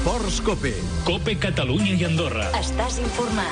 Esports COPE. COPE Catalunya i Andorra. Estàs informat.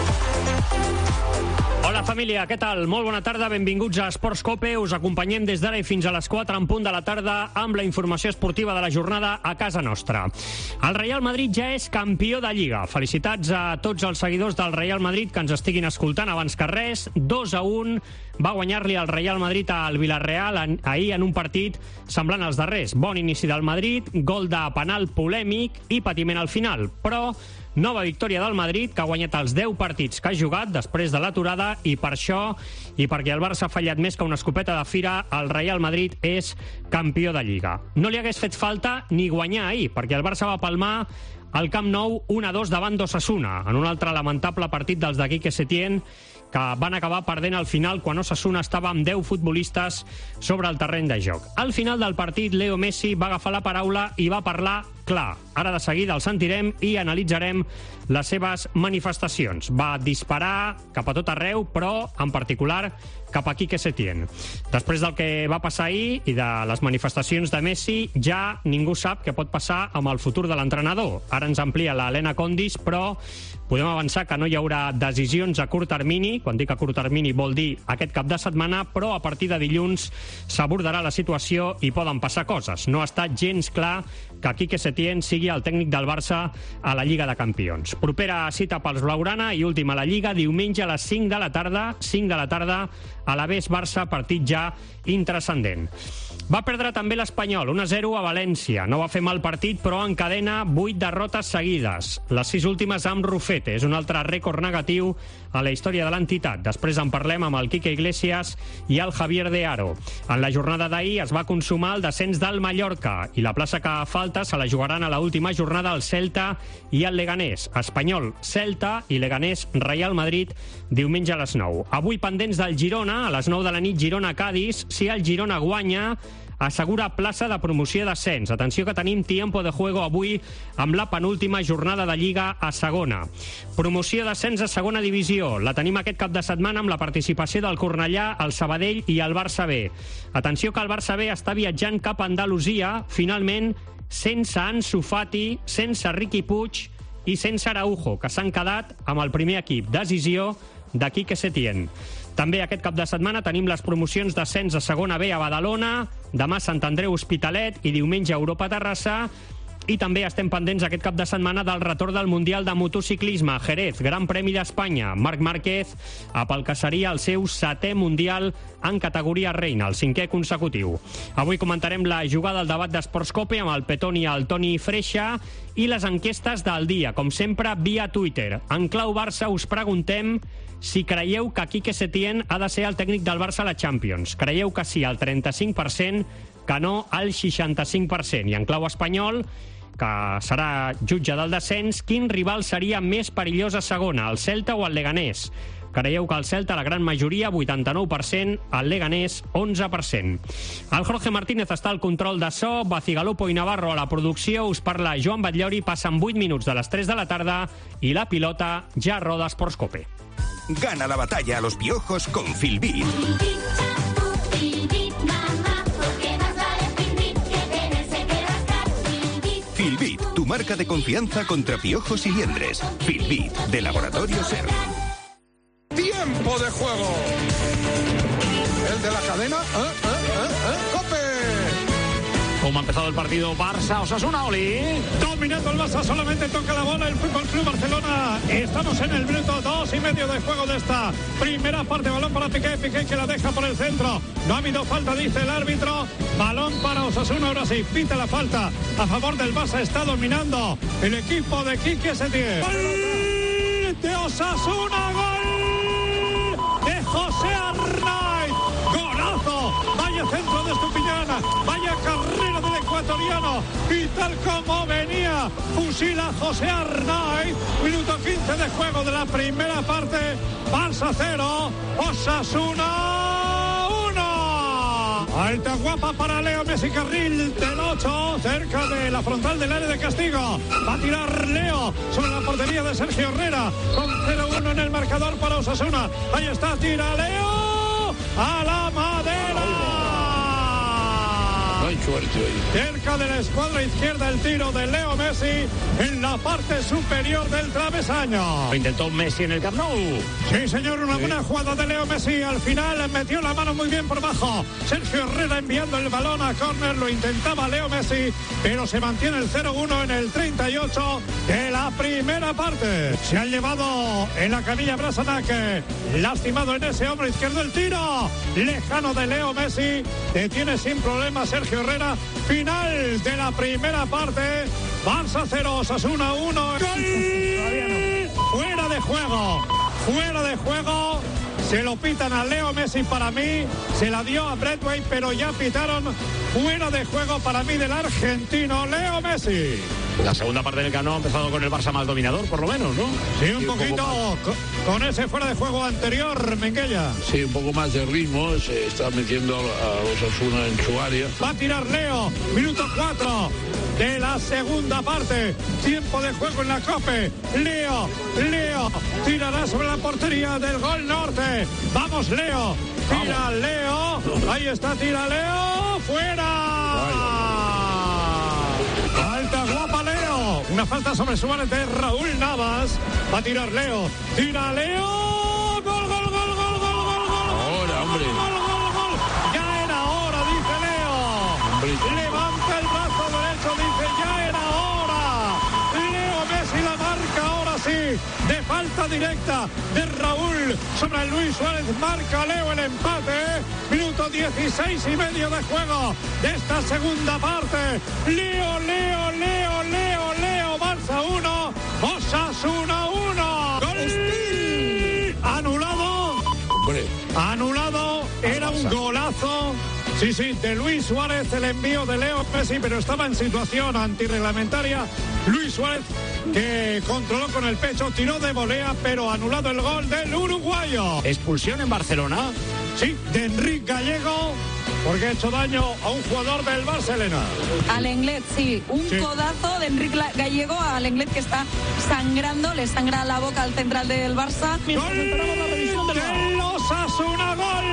Hola família, què tal? Molt bona tarda, benvinguts a Esports COPE. Us acompanyem des d'ara i fins a les 4 en punt de la tarda amb la informació esportiva de la jornada a casa nostra. El Real Madrid ja és campió de Lliga. Felicitats a tots els seguidors del Real Madrid que ens estiguin escoltant abans que res. 2-1 va guanyar-li el Real Madrid al Villarreal ahir en un partit semblant als darrers. Bon inici del Madrid, gol de penal polèmic i patiment al final, però nova victòria del Madrid, que ha guanyat els 10 partits que ha jugat després de l'aturada, i per això, i perquè el Barça ha fallat més que una escopeta de fira, el Real Madrid és campió de Lliga. No li hagués fet falta ni guanyar ahir, perquè el Barça va palmar al Camp Nou 1-2 davant d'Osasuna, en un altre lamentable partit dels de Quique Setién, que van acabar perdent al final quan Osasuna estava amb 10 futbolistes sobre el terreny de joc. Al final del partit, Leo Messi va agafar la paraula i va parlar clar. Ara de seguida el sentirem i analitzarem les seves manifestacions. Va disparar cap a tot arreu, però en particular cap a Quique Setién. Després del que va passar ahir i de les manifestacions de Messi, ja ningú sap què pot passar amb el futur de l'entrenador. Ara ens amplia l'Helena Condis, però podem avançar que no hi haurà decisions a curt termini. Quan dic a curt termini vol dir aquest cap de setmana, però a partir de dilluns s'abordarà la situació i poden passar coses. No ha estat gens clar que Quique Setién sigui el tècnic del Barça a la Lliga de Campions. Propera cita pels blaugrana i última a la Lliga, diumenge a les 5 de la tarda, a l'Aves Barça, partit ja intranscendent. Va perdre també l'Espanyol, 1-0 a València. No va fer mal partit, però encadena 8 derrotes seguides. Les 6 últimes amb Rufete. És un altre rècord negatiu a la història de l'entitat. Després en parlem amb el Quique Iglesias i el Javier de Aro. En la jornada d'ahir es va consumar el descens del Mallorca i la plaça que falta se la jugaran a l'última jornada el Celta i el Leganés. Espanyol, Celta i Leganés, Real Madrid, diumenge a les 9. Avui pendents del Girona, a les 9 de la nit, Girona-Cádiz. Si el Girona guanya, assegura plaça de promoció d'ascens. Atenció que tenim tiempo de juego avui amb la penúltima jornada de Lliga a segona. Promoció d'ascens a segona divisió. La tenim aquest cap de setmana amb la participació del Cornellà, el Sabadell i el Barça B. Atenció que el Barça B està viatjant cap a Andalusia, finalment sense Ansu Fati, sense Riqui Puig i sense Araujo, que s'han quedat amb el primer equip. Decisió de Quique Setién. També aquest cap de setmana tenim les promocions d'ascens a segona B a Badalona, demà Sant Andreu Hospitalet i diumenge Europa Terrassa. I també estem pendents aquest cap de setmana del retorn del Mundial de Motociclisme. Jerez, Gran Premi d'Espanya. Marc Márquez pel que seria el seu 7è Mundial en categoria reina, el 5è consecutiu. Avui comentarem la jugada al debat d'Esports COPE amb el Petoni i el Toni Freixa i les enquestes del dia, com sempre, via Twitter. En clau Barça us preguntem si creieu que Quique Setién ha de ser el tècnic del Barça a la Champions. Creieu que sí, al 35%, que no al 65%. I en clau espanyol, que serà jutge del descens, quin rival seria més perillós a segona, el Celta o el Leganés? Creieu que el Celta, la gran majoria, 89%, el Leganés, 11%. El Jorge Martínez està al control de so, Bacigalopo i Navarro a la producció, us parla Joan Batllori, passen 8 minuts de les 3 de la tarda i la pilota ja roda Esports COPE. Gana la batalla a los piojos con Filbit. Filbit, tu marca de confianza contra piojos y liendres. Filbit, de Laboratorio Ser. ¡Tiempo de juego! ¿El de la cadena? ¡COPE! ¿Cómo ha empezado el partido? Barça-Osasuna, Oli. Dominando el Barça, solamente toca la bola el Fútbol Club Barcelona. Estamos en el minuto 2,5 de juego de esta primera parte. Balón para Piqué que la deja por el centro. No ha habido falta, dice el árbitro. Balón para Osasuna, ahora sí, pita la falta a favor del Barça. Está dominando el equipo de Quique Setién. ¡Gol de Osasuna! ¡Gol de José Arnaiz! ¡Golazo! Vaya centro de Estupiñana, vaya carrera del ecuatoriano, y tal como venía, fusila José Arnaiz. Minuto 15 de juego de la primera parte. Barça 0, Osasuna 1. Alta guapa para Leo Messi, carril del 8, cerca de la frontal del área de castigo. Va a tirar Leo sobre la portería de Sergio Herrera, con 0-1 en el marcador para Osasuna. Ahí está, tira Leo a la madera. suerte hoy. Cerca de la escuadra izquierda el tiro de Leo Messi en la parte superior del travesaño. Lo intentó Messi en el Camp Nou. Sí, señor, una buena jugada de Leo Messi. Al final metió la mano muy bien por bajo. Sergio Herrera enviando el balón a córner. Lo intentaba Leo Messi, pero se mantiene el 0-1 en el 38 de la primera parte. Se han llevado en la camilla Brasanac, lastimado en ese hombro izquierdo el tiro. Lejano de Leo Messi. Detiene sin problema Sergio Herrera. Final de la primera parte. Barça 0, Osasuna 1. ¡Gol! Fuera de juego. Fuera de juego. Se lo pitan a Leo Messi para mí. Se la dio a Bradway, pero ya pitaron fuera de juego para mí del argentino Leo Messi. La segunda parte del Camp Nou ha empezado con el Barça más dominador, por lo menos, ¿no? Sí, un poquito con ese fuera de juego anterior, Minguella. Sí, un poco más de ritmo. Se está metiendo a Osasuna en su área. Va a tirar Leo. Minuto 4 de la segunda parte. Tiempo de juego en la COPE. Leo tirará sobre la portería del Gol Norte. Vamos, Leo. Tira Leo. Ahí está, tira Leo. ¡Fuera! Falta guapa Leo. Una falta sobre Suárez de Raúl Navas. Va a tirar Leo. Tira Leo. Gol, gol, gol, gol, gol, gol, gol. Ahora, hombre. Gol, gol, gol. Ya era hora, dice Leo. Levanta el brazo derecho, dice ya era hora. Leo Messi la marca ahora sí. De falta directa de Raúl sobre Luis Suárez. Marca Leo el empate. Minuto 16 y medio de juego de esta segunda parte. Leo. Barça 1, Osasuna 1. ¡Gol! Anulado. Hombre. Anulado. Era un golazo. Sí, de Luis Suárez, el envío de Leo Messi, pero estaba en situación antirreglamentaria. Luis Suárez, que controló con el pecho, tiró de volea, pero anulado el gol del uruguayo. ¿Expulsión en Barcelona? Sí, de Enric Gallego, porque ha hecho daño a un jugador del Barcelona. Al Lenglet, sí. Un codazo de Enric Gallego al Lenglet, que está sangrando, le sangra la boca al central del Barça. ¡Gol del Osasuna! ¡Gol!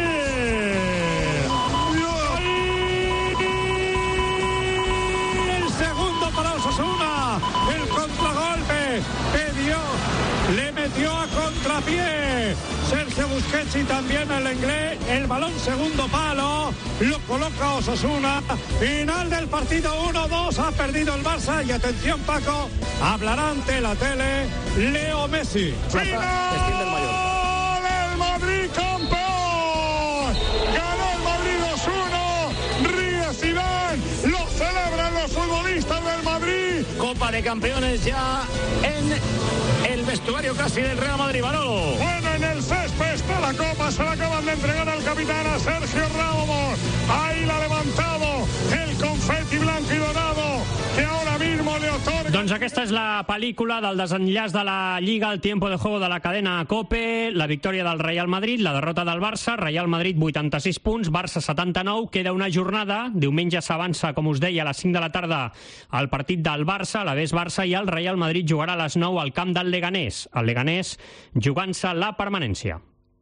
El contragolpe le metió a contrapié Sergio Busquets y también el inglés. El balón segundo palo lo coloca Osasuna. Final del partido 1-2. Ha perdido el Barça y atención, Paco, hablará ante la tele Leo Messi. ¡Final del Madrid campeón! ¡Ganó el Madrid 2-1! ¡Ríe Zidane! ¡Lo celebran los futbolistas del Madrid! Copa de Campeones ya en el vestuario casi del Real Madrid, Manolo. Bueno, en el césped está la copa, se la acaban de entregar al capitán, a Sergio Ramos. Ahí la ha levantado el confeti blanco y dorado que ahora mismo le otorga. Doncs aquesta és la pel·lícula del desenllaç de la Lliga, el tiempo de juego de la cadena COPE, la victòria del Real Madrid, la derrota del Barça, Real Madrid 86 punts, Barça 79, queda una jornada, diumenge s'avança, com us deia, a les 5 de la tarda el partit del Barça, l'Alavés Barça, i el Real Madrid jugarà a les 9 al camp del Leganés, el Leganés jugant-se la permanència.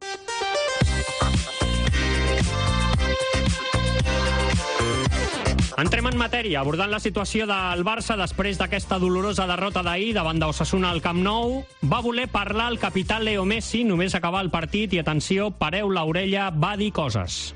Entrem en matèria, abordant la situació del Barça després d'aquesta dolorosa derrota d'ahir davant d'Osasuna al Camp Nou. Va voler parlar el capità Leo Messi només acabar el partit i, atenció, pareu l'orella, va dir coses.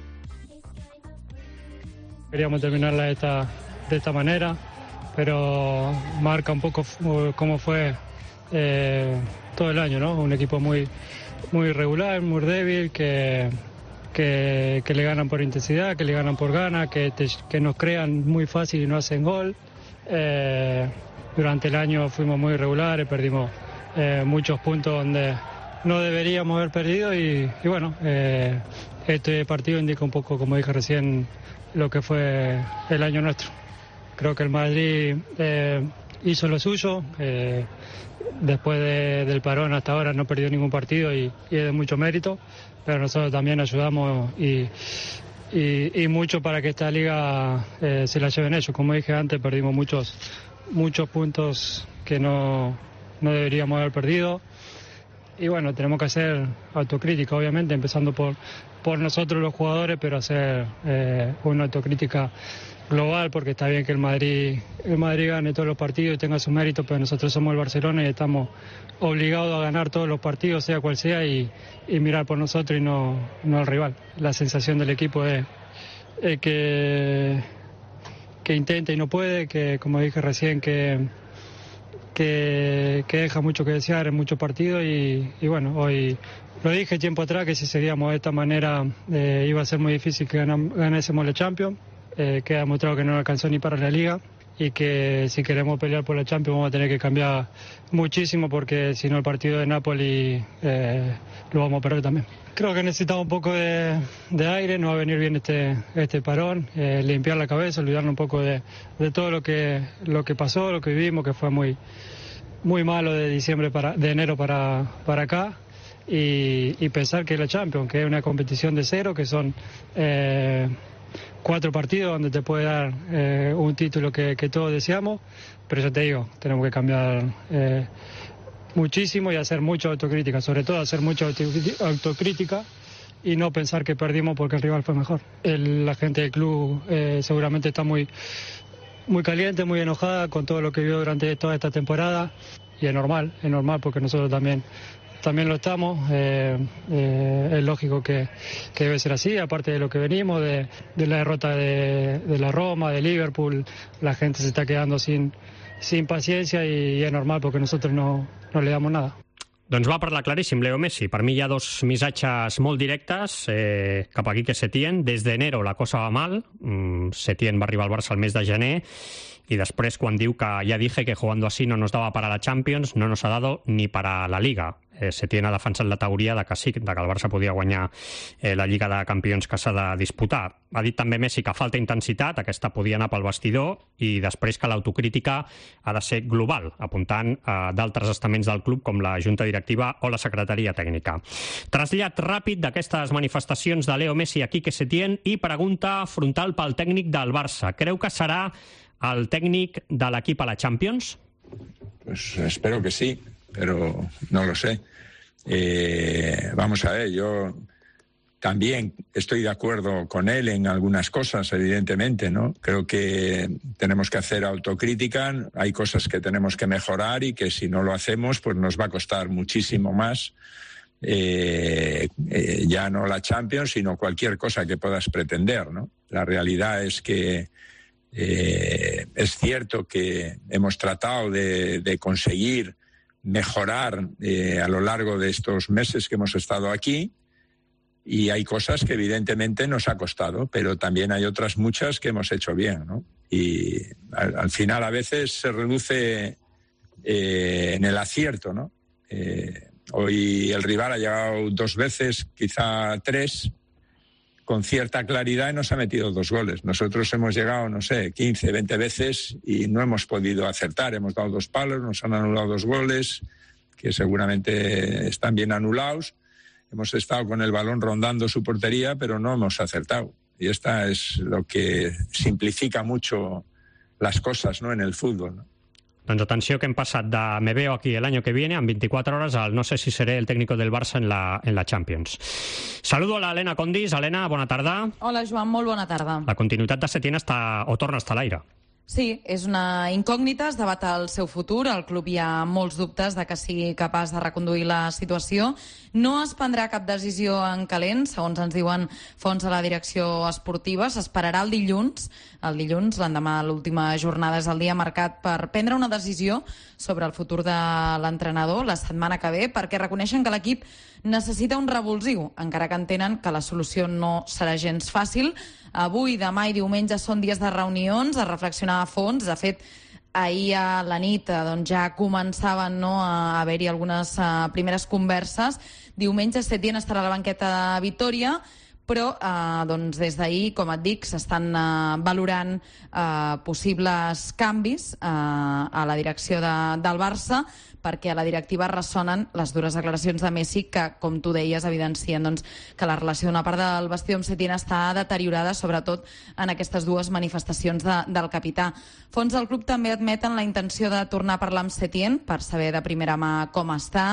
Queríamos terminarla de esta manera, pero marca un poco cómo fue todo el año, ¿no? Un equipo muy irregular, muy débil, que le ganan por intensidad, que le ganan por ganas, que nos crean muy fácil y no hacen gol. Durante el año fuimos muy irregulares, perdimos muchos puntos donde no deberíamos haber perdido y bueno, este partido indica un poco, como dije recién, lo que fue el año nuestro. Creo que el Madrid hizo lo suyo. Después del parón hasta ahora no perdió ningún partido y es de mucho mérito, pero nosotros también ayudamos y mucho para que esta liga se la lleven ellos. Como dije antes, perdimos muchos puntos que no deberíamos haber perdido y bueno, tenemos que hacer autocrítica, obviamente, empezando por nosotros los jugadores, pero hacer una autocrítica global, porque está bien que el Madrid gane todos los partidos y tenga su mérito, pero nosotros somos el Barcelona y estamos obligados a ganar todos los partidos, sea cual sea, y mirar por nosotros y no al rival. La sensación del equipo es que intenta y no puede, que como dije recién, que deja mucho que desear en muchos partidos y bueno, hoy lo dije tiempo atrás que si seguíamos de esta manera iba a ser muy difícil que ganásemos la Champions. Queda demostrado que no alcanzó ni para la Liga y que si queremos pelear por la Champions vamos a tener que cambiar muchísimo, porque si no el partido de Napoli lo vamos a perder también. Creo que necesitamos un poco de aire, nos va a venir bien este parón, limpiar la cabeza, olvidarnos un poco de todo lo que pasó, lo que vivimos, que fue muy malo de enero para acá, y pensar que es la Champions, que es una competición de cero, que son 4 partidos donde te puede dar un título que todos deseamos, pero ya te digo, tenemos que cambiar muchísimo y hacer mucha autocrítica, sobre todo hacer mucha autocrítica y no pensar que perdimos porque el rival fue mejor. La gente del club seguramente está muy caliente, muy enojada con todo lo que vio durante toda esta temporada, y es normal porque nosotros también lo estamos. Es lógico que debe ser así, aparte de lo que venimos, de la derrota de la Roma, de Liverpool, la gente se está quedando sin paciencia y es normal porque nosotros no le damos nada. Doncs va parlar claríssim Leo Messi. Per mi hi ha 2 missatges molt directes cap aquí que Setién. Des d'enero la cosa va mal. Setién va arribar al Barça el mes de gener y después quan diu que ya dije que jugando así no nos daba para la Champions, no nos ha dado ni para la Liga. Setién ha defensat la teoria de que sí, de que el Barça podia guanyar la Lliga de Campions que s'ha de disputar. Ha dit també Messi que falta intensitat, aquesta podia anar pel vestidor, i després que l'autocrítica ha de ser global, apuntant a d'altres estaments del club com la Junta Directiva o la Secretaria Tècnica. Trasllat ràpid d'aquestes manifestacions de Leo Messi a Quique Setién i pregunta frontal pel tècnic del Barça. Creu que serà el técnico del equipo a la Champions? Pues espero que sí, pero no lo sé. Vamos a ver, yo también estoy de acuerdo con él en algunas cosas, evidentemente, ¿no? Creo que tenemos que hacer autocrítica, hay cosas que tenemos que mejorar y que si no lo hacemos, pues nos va a costar muchísimo más. Ya no la Champions, sino cualquier cosa que puedas pretender, ¿no? La realidad es que es cierto que hemos tratado de conseguir mejorar a lo largo de estos meses que hemos estado aquí, y hay cosas que evidentemente nos ha costado, pero también hay otras muchas que hemos hecho bien, ¿no? Y al final a veces se reduce en el acierto, ¿no? Hoy el rival ha llegado 2 veces, quizá 3, con cierta claridad, y nos ha metido 2 goles. Nosotros hemos llegado, no sé, 15, 20 veces y no hemos podido acertar. Hemos dado 2 palos, nos han anulado 2 goles, que seguramente están bien anulados. Hemos estado con el balón rondando su portería, pero no hemos acertado. Y esta es lo que simplifica mucho las cosas, ¿no?, en el fútbol, ¿no? Doncs atenció, que hem passat de me veo aquí el año que viene, en 24 horas, al no sé si seré el técnico del Barça en la Champions. Saludo a la Helena Condis. Helena, bona tarda. Hola, Joan, molt bona tarda. La continuïtat de Setién torna a estar a l'aire. Sí, és una incògnita, es debat el seu futur, al club hi ha molts dubtes de que sigui capaç de reconduir la situació. No es prendrà cap decisió en calent, segons ens diuen fonts de la direcció esportiva. S'esperarà el dilluns, l'endemà de l'última jornada, és el dia marcat per prendre una decisió sobre el futur de l'entrenador la setmana que ve, perquè reconeixen que l'equip necessita un revulsiu, encara que entenen que la solució no serà gens fàcil. Avui, demà i diumenge són dies de reunions, de reflexionar a fons. De fet, ahir a la nit ja començaven a haver-hi algunes primeres converses. Diumenge Setién estarà a la banqueta de Vitòria, però des d'ahir, com et dic, s'estan valorant possibles canvis a la direcció del Barça, perquè a la directiva ressonen les dures declaracions de Messi que, com tu deies, evidencien que la relació d'una part del vestidor amb Setién està deteriorada, sobretot en aquestes 2 manifestacions del capità. Fonts del club també admeten la intenció de tornar a parlar amb Setién per saber de primera mà com està,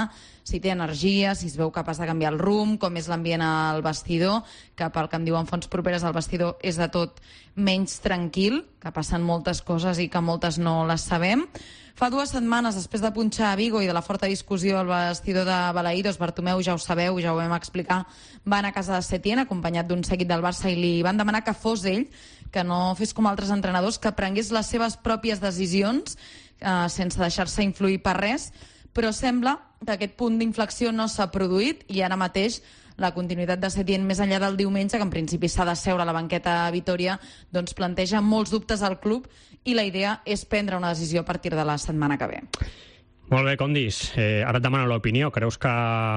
si té energia, si es veu capaç de canviar el rumb, com és l'ambient al vestidor, que pel que em diuen fonts properes al vestidor és de tot menys tranquil, que passen moltes coses i que moltes no les sabem. Fa 2 setmanes, després de punxar a Vigo i de la forta discussió al vestidor de Balaïdos, Bartomeu, ja ho sabeu, ja ho vam explicar, va anar a casa de Setién, acompanyat d'un seguit del Barça, i li van demanar que fos ell, que no fes com altres entrenadors, que prengués les seves pròpies decisions sense deixar-se influir per res, però sembla que aquest punt d'inflexió no s'ha produït i ara mateix la continuïtat de Setién més enllà del diumenge, que en principi s'ha de seure a la banqueta a Vitoria, doncs planteja molts dubtes al club i la idea és prendre una decisió a partir de la setmana que ve. Molt bé, Condis. Ara et demano l'opinió. Creus que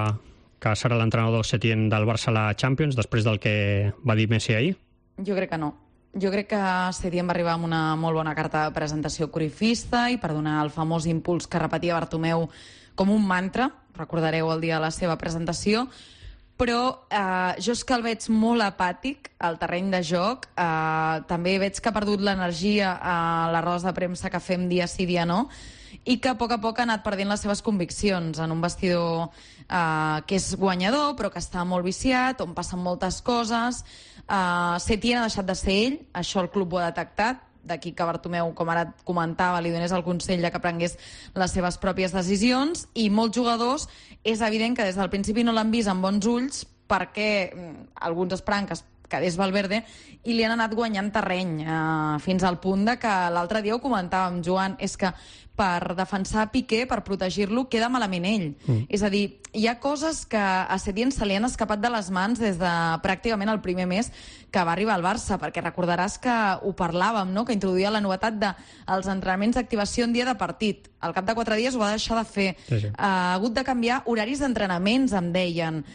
serà l'entrenador Setién del Barça a la Champions després del que va dir Messi ahir? Jo crec que no. Jo crec que Setién va arribar amb una molt bona carta de presentació corifista i per donar el famós impuls que repetia Bartomeu com un mantra, recordareu el dia de la seva presentació, però jo és que el veig molt apàtic al terreny de joc. També veig que ha perdut l'energia a les rodes de premsa que fem dia sí, dia no, i que a poc ha anat perdent les seves conviccions en un vestidor que és guanyador però que està molt viciat, on passen moltes coses. Setién ha deixat de ser ell, això el club ho ha detectat, d'aquí que Bartomeu, com ara comentava, li donés el consell de que prengués les seves pròpies decisions, i molts jugadors és evident que des del principi no l'han vist amb bons ulls perquè alguns esperaven que es quedés Valverde i li han anat guanyant terreny fins al punt de que l'altre dia ho comentàvem, Joan, és que per defensar Piqué, per protegir-lo, queda malament ell. És a dir, hi ha coses que a Setién se li han escapat de les mans des de pràcticament el primer mes que va arribar al Barça, perquè recordaràs que ho parlàvem, no?, que introduïa la novetat dels entrenaments d'activació en dia de partit. Al cap de 4 dies ho va deixar de fer. Sí. Ha hagut de canviar horaris d'entrenaments, em deien.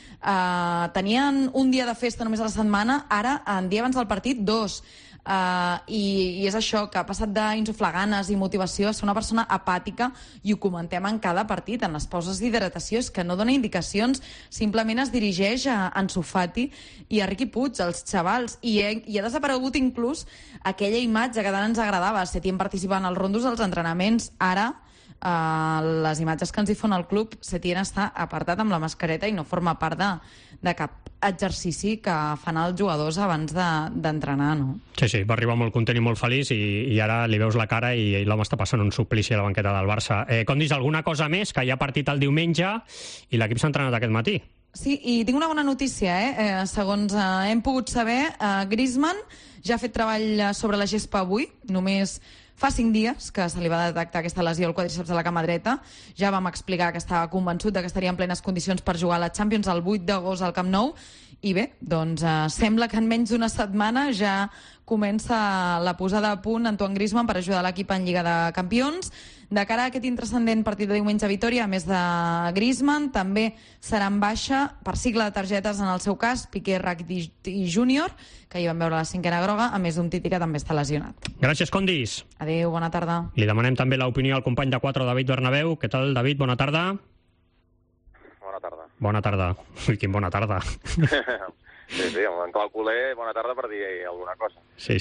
Tenien un dia de festa només a la setmana, ara, en dia abans del partit, 2. I és això, que ha passat d'insuflar ganes i motivació a ser una persona apàtica, i ho comentem en cada partit, en les pauses d'hidratació, és que no dona indicacions, simplement es dirigeix a Ansu Fati i a Riqui Puig, els xavals, i ha desaparegut inclús aquella imatge que tant ens agradava, Setién participant als rondos dels entrenaments. Ara, les imatges que ens difon el club, Setién està apartat amb la mascareta i no forma part de cap exercici que fan els jugadors abans d'entrenar, no? Sí, va arribar molt content i molt feliç i ara li veus la cara i l'home està passant un suplici a la banqueta del Barça. Condis, alguna cosa més? Que hi ha partit el diumenge i l'equip s'ha entrenat aquest matí. Sí, i tinc una bona notícia, segons hem pogut saber, Griezmann ja ha fet treball sobre la gespa avui, només fa 5 dies que se li va detectar aquesta lesió al quadríceps de la cama dreta. Ja vam explicar que estava convençut que estaria en plenes condicions per jugar a la Champions el 8 d'agost al Camp Nou. I bé, doncs sembla que en menys d'una setmana ja comença la posada a punt Antoine Griezmann per ajudar l'equip en Lliga de Campions. De cara a aquest intrascendent partit de diumenge a Vitoria, a més de Griezmann, també serà en baixa per cicle de targetes en el seu cas Piqué, Rakitic i Júnior, que hi van veure la 5a groga, a més d'un Titi que també està lesionat. Gràcies, Condis. Adéu, bona tarda. Li demanem també l'opinió al company de 4, David Bernabéu. Què tal, David? Bona tarda. Bona tarda. Bona tarda. Ui, quin bona tarda. Sí, en clau culer, bona tarda per dir alguna cosa. Sí.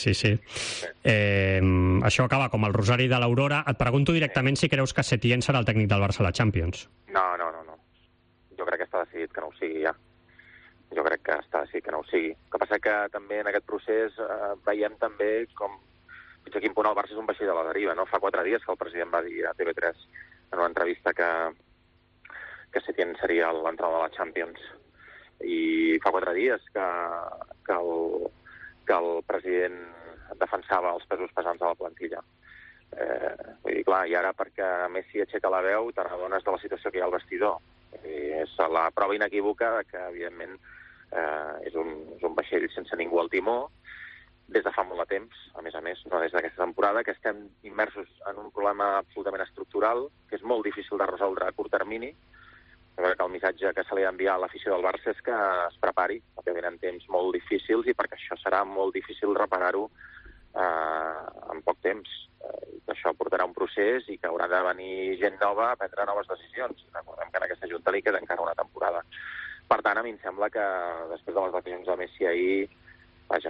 Això acaba com el rosari de l'Aurora. Et pregunto directament si creus que Setién serà el tècnic del Barça a la Champions. No. Jo crec que està decidit que no ho sigui ja. Jo crec que està decidit que no ho sigui. El que passa que també en aquest procés veiem també com fins a quin punt el Barça és un vaixell de la deriva, no? Fa 4 dies que el president va dir a TV3 en una entrevista que Setién seria l'entrenador de la Champions. I fa 4 dies que el president defensava els pesos pesants de la plantilla. Vull dir, clar, i ara perquè Messi aixeca la veu te n'adones de la situació que hi ha al vestidor. És la prova inequívoca que, evidentment, és un vaixell sense ningú al timó des de fa molt de temps, a més, no des d'aquesta temporada, que estem immersos en un problema absolutament estructural, que és molt difícil de resoldre a curt termini. Jo crec que el missatge que se li ha d'enviar a l'afició del Barça és que es prepari, perquè venen temps molt difícils i perquè això serà molt difícil reparar-ho en poc temps. Això portarà un procés i que haurà de venir gent nova a prendre noves decisions. Recordem que en aquesta junta li queda encara una temporada. Per tant, a mi em sembla que després de les decisions de Messi ahir, vaja,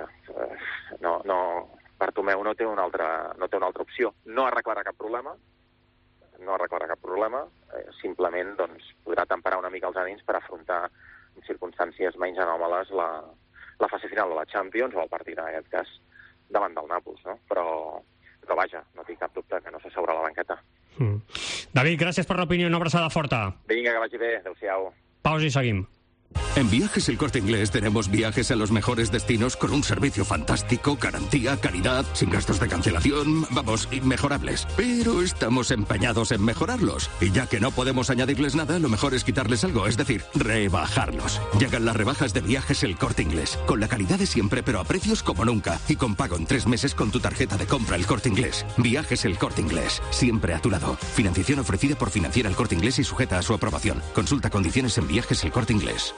Bartomeu no té una altra opció. No arreglarà cap problema, no arreglarà cap problema, simplement doncs, podrà temperar una mica els ànims per afrontar en circumstàncies menys anòmales la fase final de la Champions o el partit, en aquest cas, davant del Nàpols, no? Però vaja, no tinc cap dubte que no s'asseurà a la banqueta. David, gràcies per l'opinió, una abraçada forta. Vinga, que vagi bé, adéu-siau. Pausa y seguim. En Viajes El Corte Inglés tenemos viajes a los mejores destinos con un servicio fantástico, garantía, calidad, sin gastos de cancelación, vamos, inmejorables. Pero estamos empeñados en mejorarlos. Y ya que no podemos añadirles nada, lo mejor es quitarles algo, es decir, rebajarlos. Llegan las rebajas de Viajes El Corte Inglés, con la calidad de siempre pero a precios como nunca. Y con pago en 3 meses con tu tarjeta de compra El Corte Inglés. Viajes El Corte Inglés, siempre a tu lado. Financiación ofrecida por Financiera El Corte Inglés y sujeta a su aprobación. Consulta condiciones en Viajes El Corte Inglés.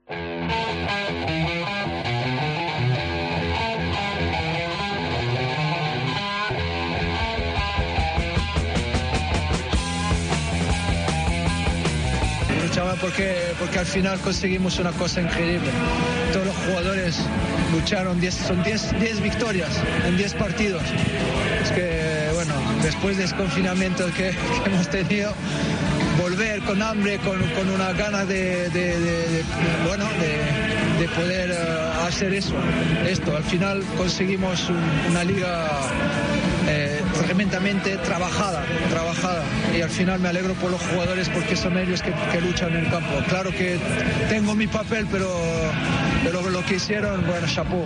Luchaba porque al final conseguimos una cosa increíble. Todos los jugadores lucharon, son 10 victorias en 10 partidos. Es que, bueno, después del confinamiento que hemos tenido, volver con hambre, con una gana de poder hacer esto. Al final conseguimos una liga tremendamente trabajada, y al final me alegro por los jugadores porque son ellos que luchan en el campo. Claro que tengo mi papel, pero lo que hicieron, bueno, chapeau.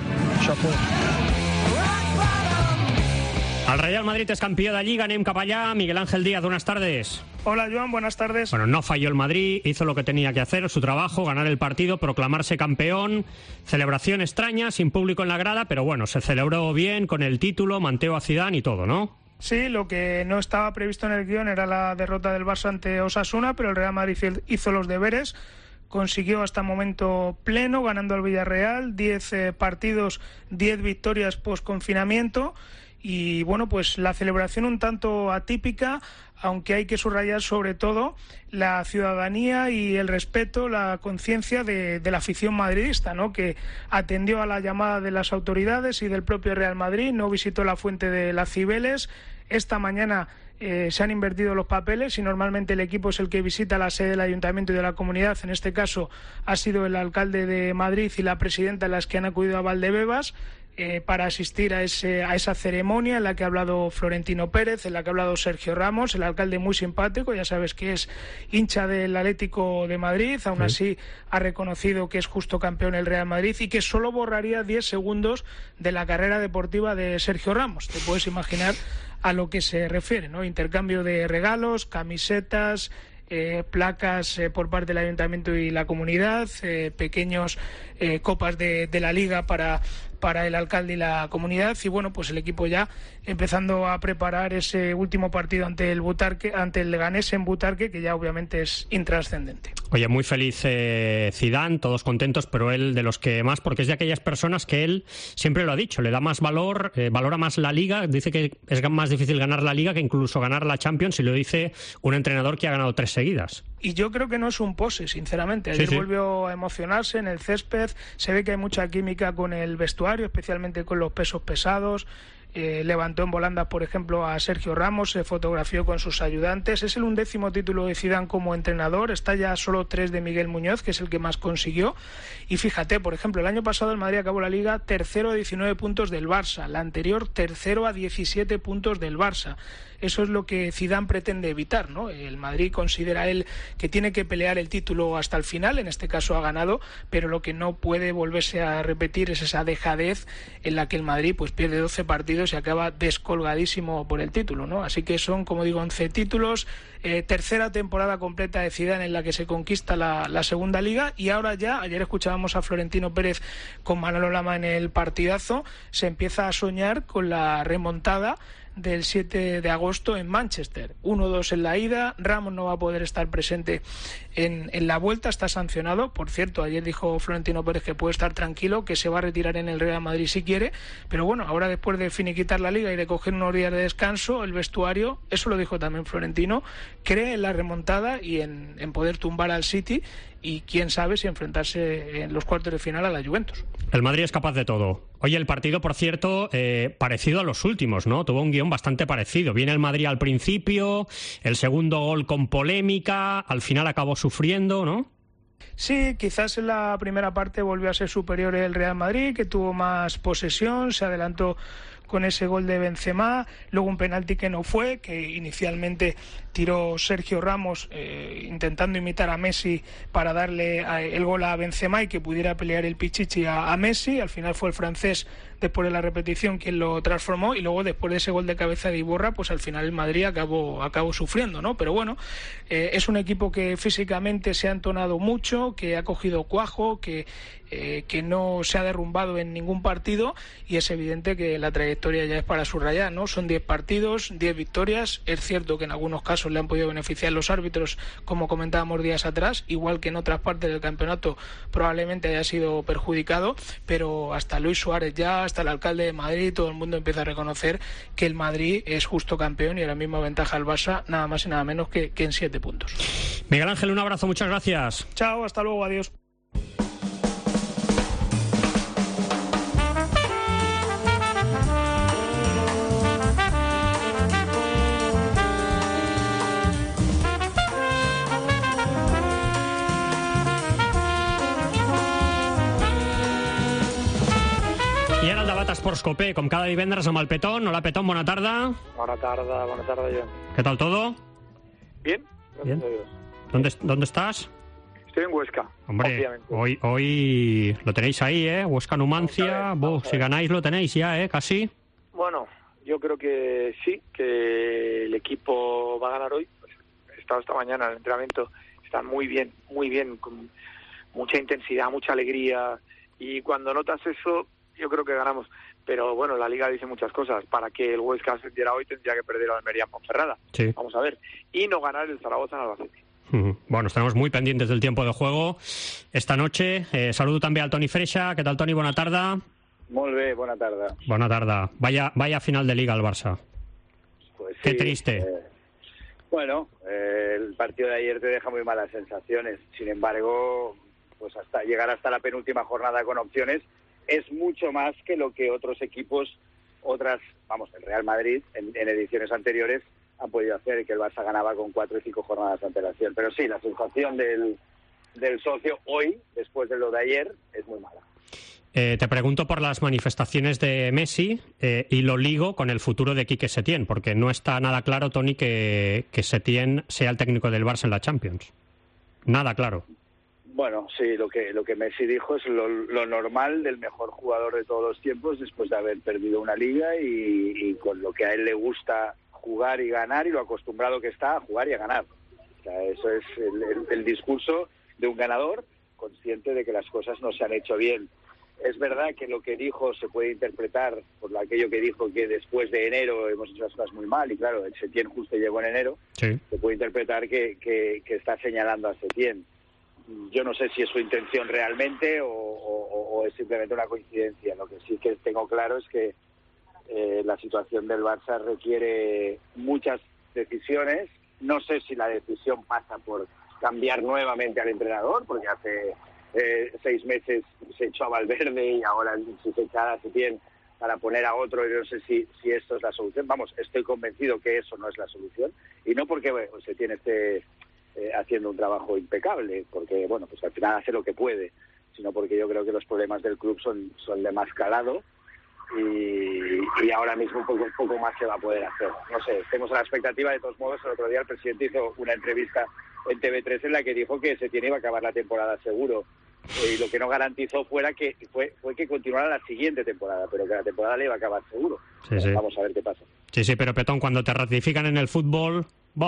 El Real Madrid es campeón de Liga, anem cap allà. Miguel Ángel Díaz, buenas tardes. Hola, Joan, buenas tardes. Bueno, no falló el Madrid, hizo lo que tenía que hacer, su trabajo, ganar el partido, proclamarse campeón. Celebración extraña, sin público en la grada, pero bueno, se celebró bien con el título, manteo a Zidane y todo, ¿no? Sí, lo que no estaba previsto en el guión era la derrota del Barça ante Osasuna, pero el Real Madrid hizo los deberes. Consiguió hasta el momento pleno, ganando al Villarreal, 10 partidos, 10 victorias post-confinamiento. Y bueno, pues la celebración un tanto atípica, aunque hay que subrayar sobre todo la ciudadanía y el respeto, la conciencia de la afición madridista, ¿no? Que atendió a la llamada de las autoridades y del propio Real Madrid, no visitó la fuente de las Cibeles. Esta mañana se han invertido los papeles y normalmente el equipo es el que visita la sede del Ayuntamiento y de la comunidad. En este caso ha sido el alcalde de Madrid y la presidenta las que han acudido a Valdebebas para asistir a esa ceremonia en la que ha hablado Florentino Pérez, en la que ha hablado Sergio Ramos, el alcalde muy simpático, ya sabes que es hincha del Atlético de Madrid, aún así ha reconocido que es justo campeón el Real Madrid y que solo borraría 10 segundos de la carrera deportiva de Sergio Ramos. Te puedes imaginar a lo que se refiere, ¿no? Intercambio de regalos, camisetas, placas por parte del Ayuntamiento y la comunidad, pequeños copas de la Liga para el alcalde y la comunidad, y bueno, pues el equipo ya empezando a preparar ese último partido ante el Leganés en Butarque, que ya obviamente es intrascendente. Oye, muy feliz Zidane, todos contentos, pero él de los que más, porque es de aquellas personas que él siempre lo ha dicho, le da más valor, valora más la Liga, dice que es más difícil ganar la Liga que incluso ganar la Champions, y lo dice un entrenador que ha ganado 3 seguidas. Y yo creo que no es un pose, sinceramente. Ayer volvió a emocionarse en el césped, se ve que hay mucha química con el vestuario, especialmente con los pesos pesados. Levantó en volandas, por ejemplo, a Sergio Ramos, se fotografió con sus ayudantes. Es el 11º título de Zidane como entrenador, está ya solo 3 de Miguel Muñoz, que es el que más consiguió. Y fíjate, por ejemplo, el año pasado el Madrid acabó la Liga tercero a 19 puntos del Barça, la anterior tercero a 17 puntos del Barça. Eso es lo que Zidane pretende evitar, ¿no? El Madrid considera él que tiene que pelear el título hasta el final, en este caso ha ganado, pero lo que no puede volverse a repetir es esa dejadez en la que el Madrid pues pierde 12 partidos y acaba descolgadísimo por el título, ¿no? Así que son, como digo, 11 títulos, tercera temporada completa de Zidane en la que se conquista la segunda Liga, y ahora ya, ayer escuchábamos a Florentino Pérez con Manolo Lama en el partidazo, se empieza a soñar con la remontada del 7 de agosto en Manchester. 1-2 en la ida, Ramos no va a poder estar presente en la vuelta, está sancionado. Por cierto, ayer dijo Florentino Pérez que puede estar tranquilo, que se va a retirar en el Real Madrid si quiere, pero bueno, ahora después de finiquitar la Liga y de coger unos días de descanso, el vestuario, eso lo dijo también Florentino, cree en la remontada y en poder tumbar al City, y quién sabe si enfrentarse en los cuartos de final a la Juventus. El Madrid es capaz de todo. Oye, el partido, por cierto, parecido a los últimos, ¿no? Tuvo un guión bastante parecido. Viene el Madrid al principio, el segundo gol con polémica, al final acabó sufriendo, ¿no? Sí, quizás en la primera parte volvió a ser superior el Real Madrid, que tuvo más posesión, se adelantó con ese gol de Benzema, luego un penalti que no fue, que inicialmente tiró Sergio Ramos intentando imitar a Messi para darle el gol a Benzema y que pudiera pelear el Pichichi a Messi. Al final fue el francés, después de la repetición, quien lo transformó, y luego después de ese gol de cabeza de Iborra, pues al final el Madrid acabó sufriendo, ¿no? Pero bueno, es un equipo que físicamente se ha entonado mucho, que ha cogido cuajo, que no se ha derrumbado en ningún partido, y es evidente que la trayectoria ya es para subrayar, ¿no? Son 10 partidos, 10 victorias. Es cierto que en algunos casos le han podido beneficiar los árbitros, como comentábamos días atrás, igual que en otras partes del campeonato probablemente haya sido perjudicado, pero hasta Luis Suárez ya, hasta el alcalde de Madrid, todo el mundo empieza a reconocer que el Madrid es justo campeón y a la misma ventaja al Barça, nada más y nada menos que en 7 puntos. Miguel Ángel, un abrazo, muchas gracias. Chao, hasta luego, adiós. I ara el debat Esports Copé, com cada divendres amb el Petón. Hola, Petón, bona tarda. Buena tarde, John. ¿Qué tal todo? Bien, gracias a Dios. ¿Dónde estás? Estoy en Huesca, Hombre, obviamente. hoy lo tenéis ahí, ¿eh? Huesca Numancia. Si ganáis lo tenéis ya, ¿eh? Casi. Bueno, yo creo que sí, que el equipo va a ganar hoy. Pues, he estado esta mañana en el entrenamiento, están muy bien, con mucha intensidad, mucha alegría, y cuando notas eso, yo creo que ganamos. Pero bueno, la Liga dice muchas cosas. Para que el Huesca ascendiera hoy tendría que perder a Almería en Ponferrada. Sí. Vamos a ver. Y no ganar el Zaragoza en Albacete. Bueno, estaremos muy pendientes del tiempo de juego esta noche. Saludo també al Toni Freixa. ¿Qué tal, Toni? Bona tarda. Molt bé, bona tarda. Bona tarda. Vaya final de Liga al Barça. Pues sí, Qué triste. Bueno, el partido de ayer te deja muy malas sensaciones. Sin embargo, pues hasta llegar hasta la penúltima jornada con opciones es mucho más que lo que otros equipos, el Real Madrid, en ediciones anteriores han podido hacer, que el Barça ganaba con 4 y 5 jornadas de antelación. Pero sí, la sensación del socio hoy, después de lo de ayer, es muy mala. Te pregunto por las manifestaciones de Messi y lo ligo con el futuro de Quique Setién, porque no está nada claro, Toni, que Setién sea el técnico del Barça en la Champions. Nada claro. Bueno, sí, lo que Messi dijo es lo normal del mejor jugador de todos los tiempos después de haber perdido una liga y con lo que a él le gusta jugar y ganar y lo acostumbrado que está a jugar y a ganar. O sea, eso es el discurso de un ganador consciente de que las cosas no se han hecho bien. Es verdad que lo que dijo se puede interpretar por aquello que dijo, que después de enero hemos hecho las cosas muy mal, y claro, el Setién justo llegó en enero. Sí. Se puede interpretar que está señalando a Setién. Yo no sé si es su intención realmente o es simplemente una coincidencia. Lo que sí que tengo claro es que la situación del Barça requiere muchas decisiones. No sé si la decisión pasa por cambiar nuevamente al entrenador, porque hace 6 meses se echó a Valverde y ahora se echa a Setién para poner a otro, y no sé si esto es la solución. Vamos, estoy convencido que eso no es la solución, y no porque Setién esté haciendo un trabajo impecable, porque bueno, pues al final hace lo que puede, sino porque yo creo que los problemas del club son de más calado, y ahora mismo un poco más se va a poder hacer. No sé, tenemos la expectativa. De todos modos, el otro día el presidente hizo una entrevista en TV3 en la que dijo que Setién iba a acabar la temporada seguro, y lo que no garantizó fue que continuara la siguiente temporada, pero que la temporada le iba a acabar seguro. Sí, sí. Vamos a ver qué pasa. Sí, pero Petón, cuando te ratifican en el fútbol,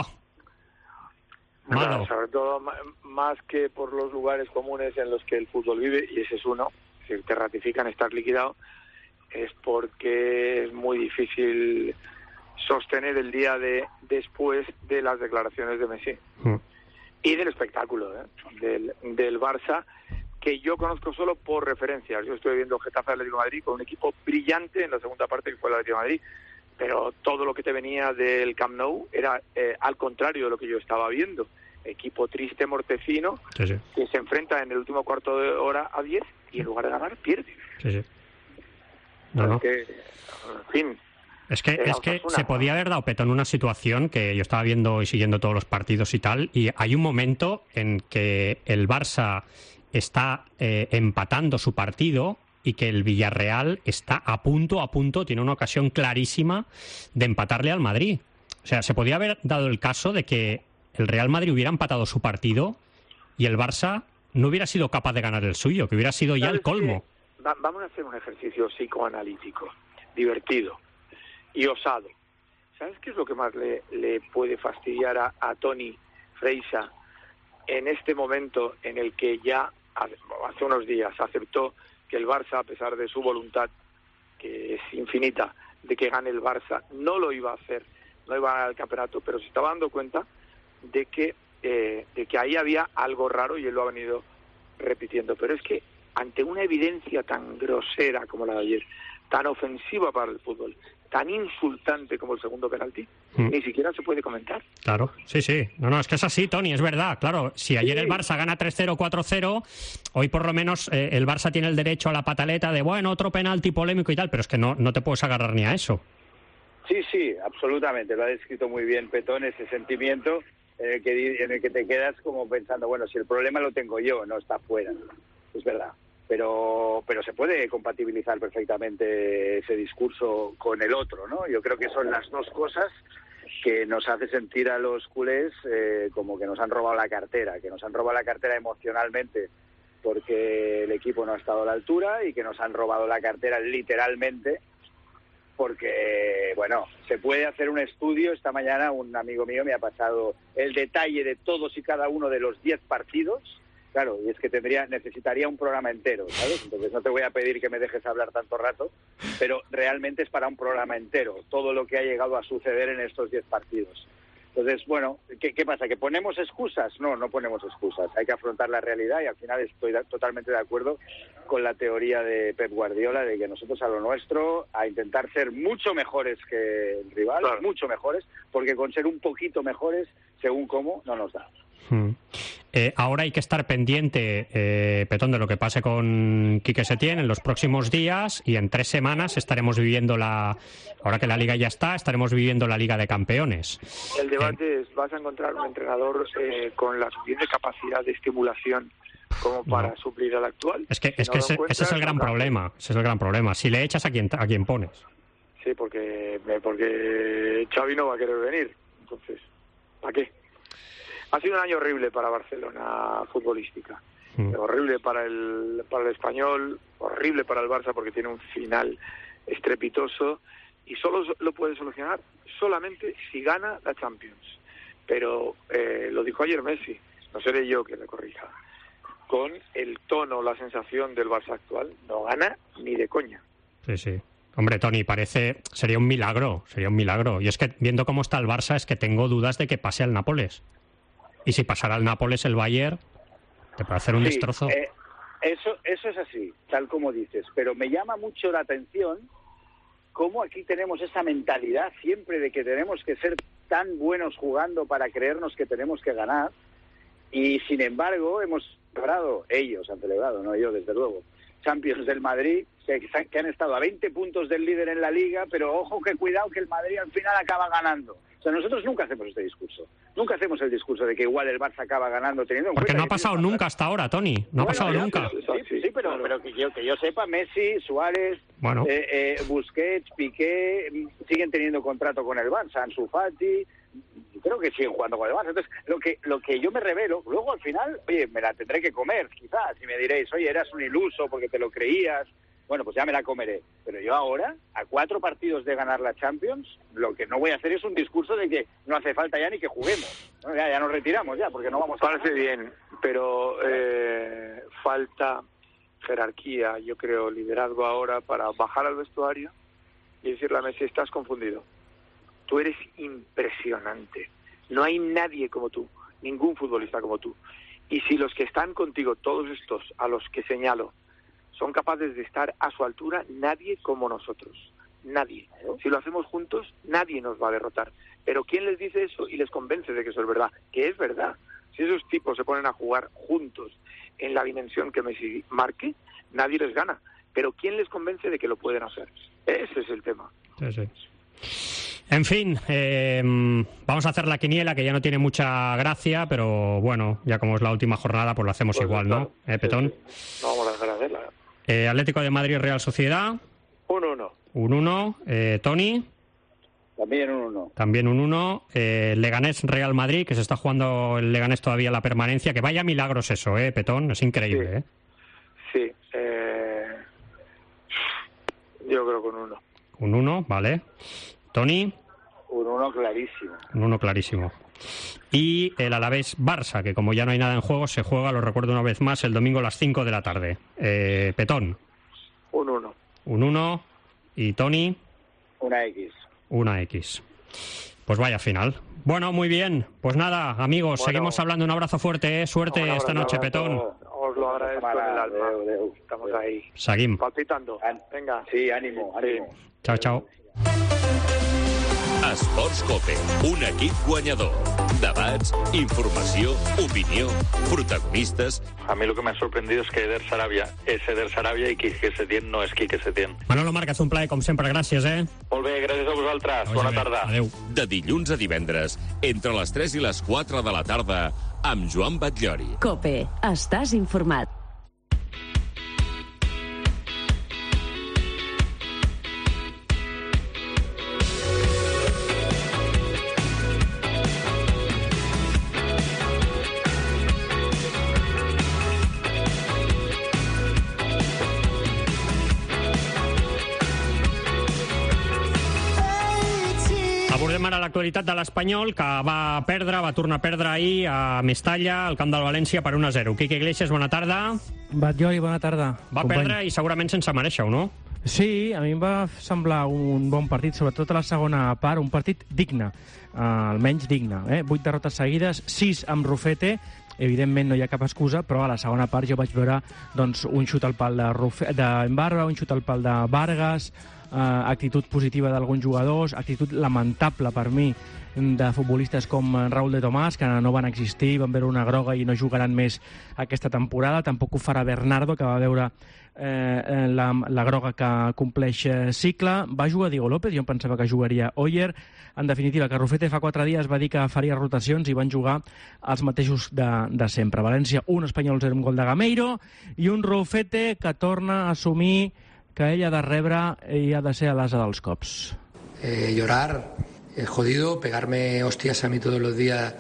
Claro, sobre todo más que por los lugares comunes en los que el fútbol vive, y ese es uno, si te ratifican estar liquidado, es porque es muy difícil sostener el día después de las declaraciones de Messi y del espectáculo del Barça, que yo conozco solo por referencias. Yo estoy viendo Getafe Atlético de Madrid con un equipo brillante en la segunda parte, que fue el Atlético de Madrid, pero todo lo que te venía del Camp Nou era al contrario de lo que yo estaba viendo. Equipo triste, mortecino, sí. Que se enfrenta en el último cuarto de hora a 10 y en lugar de ganar pierde. Sí. No. Es que, en fin... Es que se podía haber dado Petón una situación que yo estaba viendo y siguiendo todos los partidos y tal, y hay un momento en que el Barça está empatando su partido y que el Villarreal está a punto, tiene una ocasión clarísima de empatarle al Madrid. O sea, se podía haber dado el caso de que el Real Madrid hubiera empatado su partido y el Barça no hubiera sido capaz de ganar el suyo, que hubiera sido ya el colmo. Vamos a hacer un ejercicio psicoanalítico, divertido y osado. ¿Sabes qué es lo que más le puede fastidiar a Toni Freixa en este momento en el que ya hace unos días aceptó que el Barça, a pesar de su voluntad, que es infinita, de que gane el Barça, no lo iba a hacer, no iba a ganar el campeonato, pero se estaba dando cuenta de que ahí había algo raro y él lo ha venido repitiendo? Pero es que ante una evidencia tan grosera como la de ayer, tan ofensiva para el fútbol, tan insultante como el segundo penalti, ni siquiera se puede comentar. Claro, sí. No, es que es así, Toni, es verdad. Claro, si ayer el Barça gana 3-0, 4-0, hoy por lo menos el Barça tiene el derecho a la pataleta de, bueno, otro penalti polémico y tal, pero es que no te puedes agarrar ni a eso. Sí, absolutamente. Lo ha descrito muy bien Petón, ese sentimiento en el que te quedas como pensando, bueno, si el problema lo tengo yo, no está fuera. Es verdad. Pero se puede compatibilizar perfectamente ese discurso con el otro, ¿no? Yo creo que son las dos cosas que nos hace sentir a los culés como que nos han robado la cartera, emocionalmente porque el equipo no ha estado a la altura y que nos han robado la cartera literalmente porque, bueno, se puede hacer un estudio. Esta mañana un amigo mío me ha pasado el detalle de todos y cada uno de los 10 partidos. Claro, y es que necesitaría un programa entero, ¿sabes? Entonces no te voy a pedir que me dejes hablar tanto rato, pero realmente es para un programa entero, todo lo que ha llegado a suceder en estos 10 partidos. Entonces, bueno, ¿qué pasa? ¿Que ponemos excusas? No ponemos excusas. Hay que afrontar la realidad y al final estoy totalmente de acuerdo con la teoría de Pep Guardiola de que nosotros a lo nuestro, a intentar ser mucho mejores que el rival, claro, mucho mejores, porque con ser un poquito mejores, según cómo, no nos da. Ahora hay que estar pendiente, Petón, de lo que pase con Quique Setién en los próximos días, y en 3 semanas estaremos viviendo ahora que la Liga ya está, estaremos viviendo la Liga de Campeones. El debate es, ¿vas a encontrar un entrenador con la suficiente capacidad de estimulación como para suplir al actual? Es que ese es el gran problema, si le echas a quien pones. Sí, porque Xavi no va a querer venir, entonces, ¿para qué? Ha sido un año horrible para Barcelona futbolística, horrible para el Español, horrible para el Barça porque tiene un final estrepitoso y solo lo puede solucionar solamente si gana la Champions. Pero lo dijo ayer Messi, no seré yo que le corrija, con el tono, la sensación del Barça actual, no gana ni de coña. Sí. Hombre, Toni, sería un milagro. Y es que viendo cómo está el Barça, es que tengo dudas de que pase al Nápoles. Y si pasara al Nápoles el Bayern, te puede hacer un destrozo. Eso es así, tal como dices. Pero me llama mucho la atención cómo aquí tenemos esa mentalidad siempre de que tenemos que ser tan buenos jugando para creernos que tenemos que ganar. Y sin embargo, ellos han celebrado, no yo desde luego, Champions del Madrid, que han estado a 20 puntos del líder en la Liga, pero ojo que cuidado que el Madrid al final acaba ganando. O sea, nosotros nunca hacemos este discurso. Nunca hacemos el discurso de que igual el Barça acaba ganando teniendo en cuenta... Porque no ha pasado nunca hasta ahora, Toni. No ha pasado nunca. Sí, pero que yo sepa, Messi, Suárez, Busquets, Piqué, siguen teniendo contrato con el Barça, Ansu Fati, creo que siguen jugando con el Barça. Entonces, lo que yo me revelo, luego al final, oye, me la tendré que comer, quizás, y me diréis, oye, eras un iluso porque te lo creías. Bueno, pues ya me la comeré. Pero yo ahora, a 4 partidos de ganar la Champions, lo que no voy a hacer es un discurso de que no hace falta ya ni que juguemos. ¿No? Ya nos retiramos ya, porque no vamos a... Parece bien, pero falta jerarquía, yo creo, liderazgo ahora para bajar al vestuario y decirle a Messi, estás confundido. Tú eres impresionante. No hay nadie como tú, ningún futbolista como tú. Y si los que están contigo, todos estos a los que señalo, son capaces de estar a su altura, nadie como nosotros. Nadie. Si lo hacemos juntos, nadie nos va a derrotar. Pero ¿quién les dice eso y les convence de que eso es verdad? Que es verdad. Si esos tipos se ponen a jugar juntos en la dimensión que Messi marque, nadie les gana. pero ¿quién les convence de que lo pueden hacer? Ese es el tema. Sí. En fin, vamos a hacer la quiniela, que ya no tiene mucha gracia, pero bueno, ya como es la última jornada, pues lo hacemos pues igual, ¿no? Petón. Sí. No vamos a dejar de hacerla. Atlético de Madrid, Real Sociedad. 1-1. 1-1. Tony. También un 1. También un 1. Leganés, Real Madrid, que se está jugando el Leganés todavía la permanencia. Que vaya milagros eso, Petón. Es increíble, Sí. Yo creo que un 1. Un 1, vale. Tony. Un 1 clarísimo. Un 1 clarísimo. Y el Alavés Barça, que como ya no hay nada en juego, se juega, lo recuerdo una vez más, el domingo a las 5 de la tarde. Petón. Un 1. Un 1. Y Tony. Una X. Una X. Pues vaya final. Bueno, muy bien. Pues nada, amigos, seguimos hablando. Un abrazo fuerte, Suerte esta noche, Petón. Os lo agradezco en el alma. Estamos ahí. Seguim. Palpitando. Venga. Sí, ánimo. Chao, chao. Esports Cope, un equip guanyador. Debats, informació, opinió, protagonistes. A mí lo que me ha sorprendido es que Eder Sarabia és Eder Sarabia i Quique Setién no és Quique Setién. Manolo Márquez, un plaer, com sempre, gràcies, Molt bé, gràcies a vosaltres. Bona tarda. Adéu. De dilluns a divendres, entre les 3 i les 4 de la tarda, amb Joan Batllori. Cope, estàs informat. Abordem ara l'actualitat de l'Espanyol, que va tornar a perdre ahir a Mestalla, al camp del València, per 1-0. Quique Iglesias, bona tarda. Batllori, bona tarda. Va perdre i segurament sense mereixer-ho, no? Sí, a mi em va semblar un bon partit, sobretot a la segona part, un partit digne, almenys digne. 8 derrotes seguides, 6 amb Rufete. Evidentment no hi ha cap excusa, però a la segona part jo vaig veure un xut al pal d'Embarba, un xut al pal de Vargas, actitud positiva d'alguns jugadors, actitud lamentable per mi de futbolistes com Raúl de Tomàs, que no van existir, van veure una groga i no jugaran més aquesta temporada. Tampoc ho farà Bernardo, que va veure la groga que compleix cicle. Va jugar Diego López, jo em pensava que jugaria Oyer. En definitiva, que Rufete fa 4 dies va dir que faria rotacions i van jugar els mateixos de sempre. València 1, Espanyol 0, un gol de Gameiro, i un Rufete que torna a assumir que ell ha de rebre i ha de ser a l'asa dels cops. Llorar es jodido, pegarme hostias a mí todos los días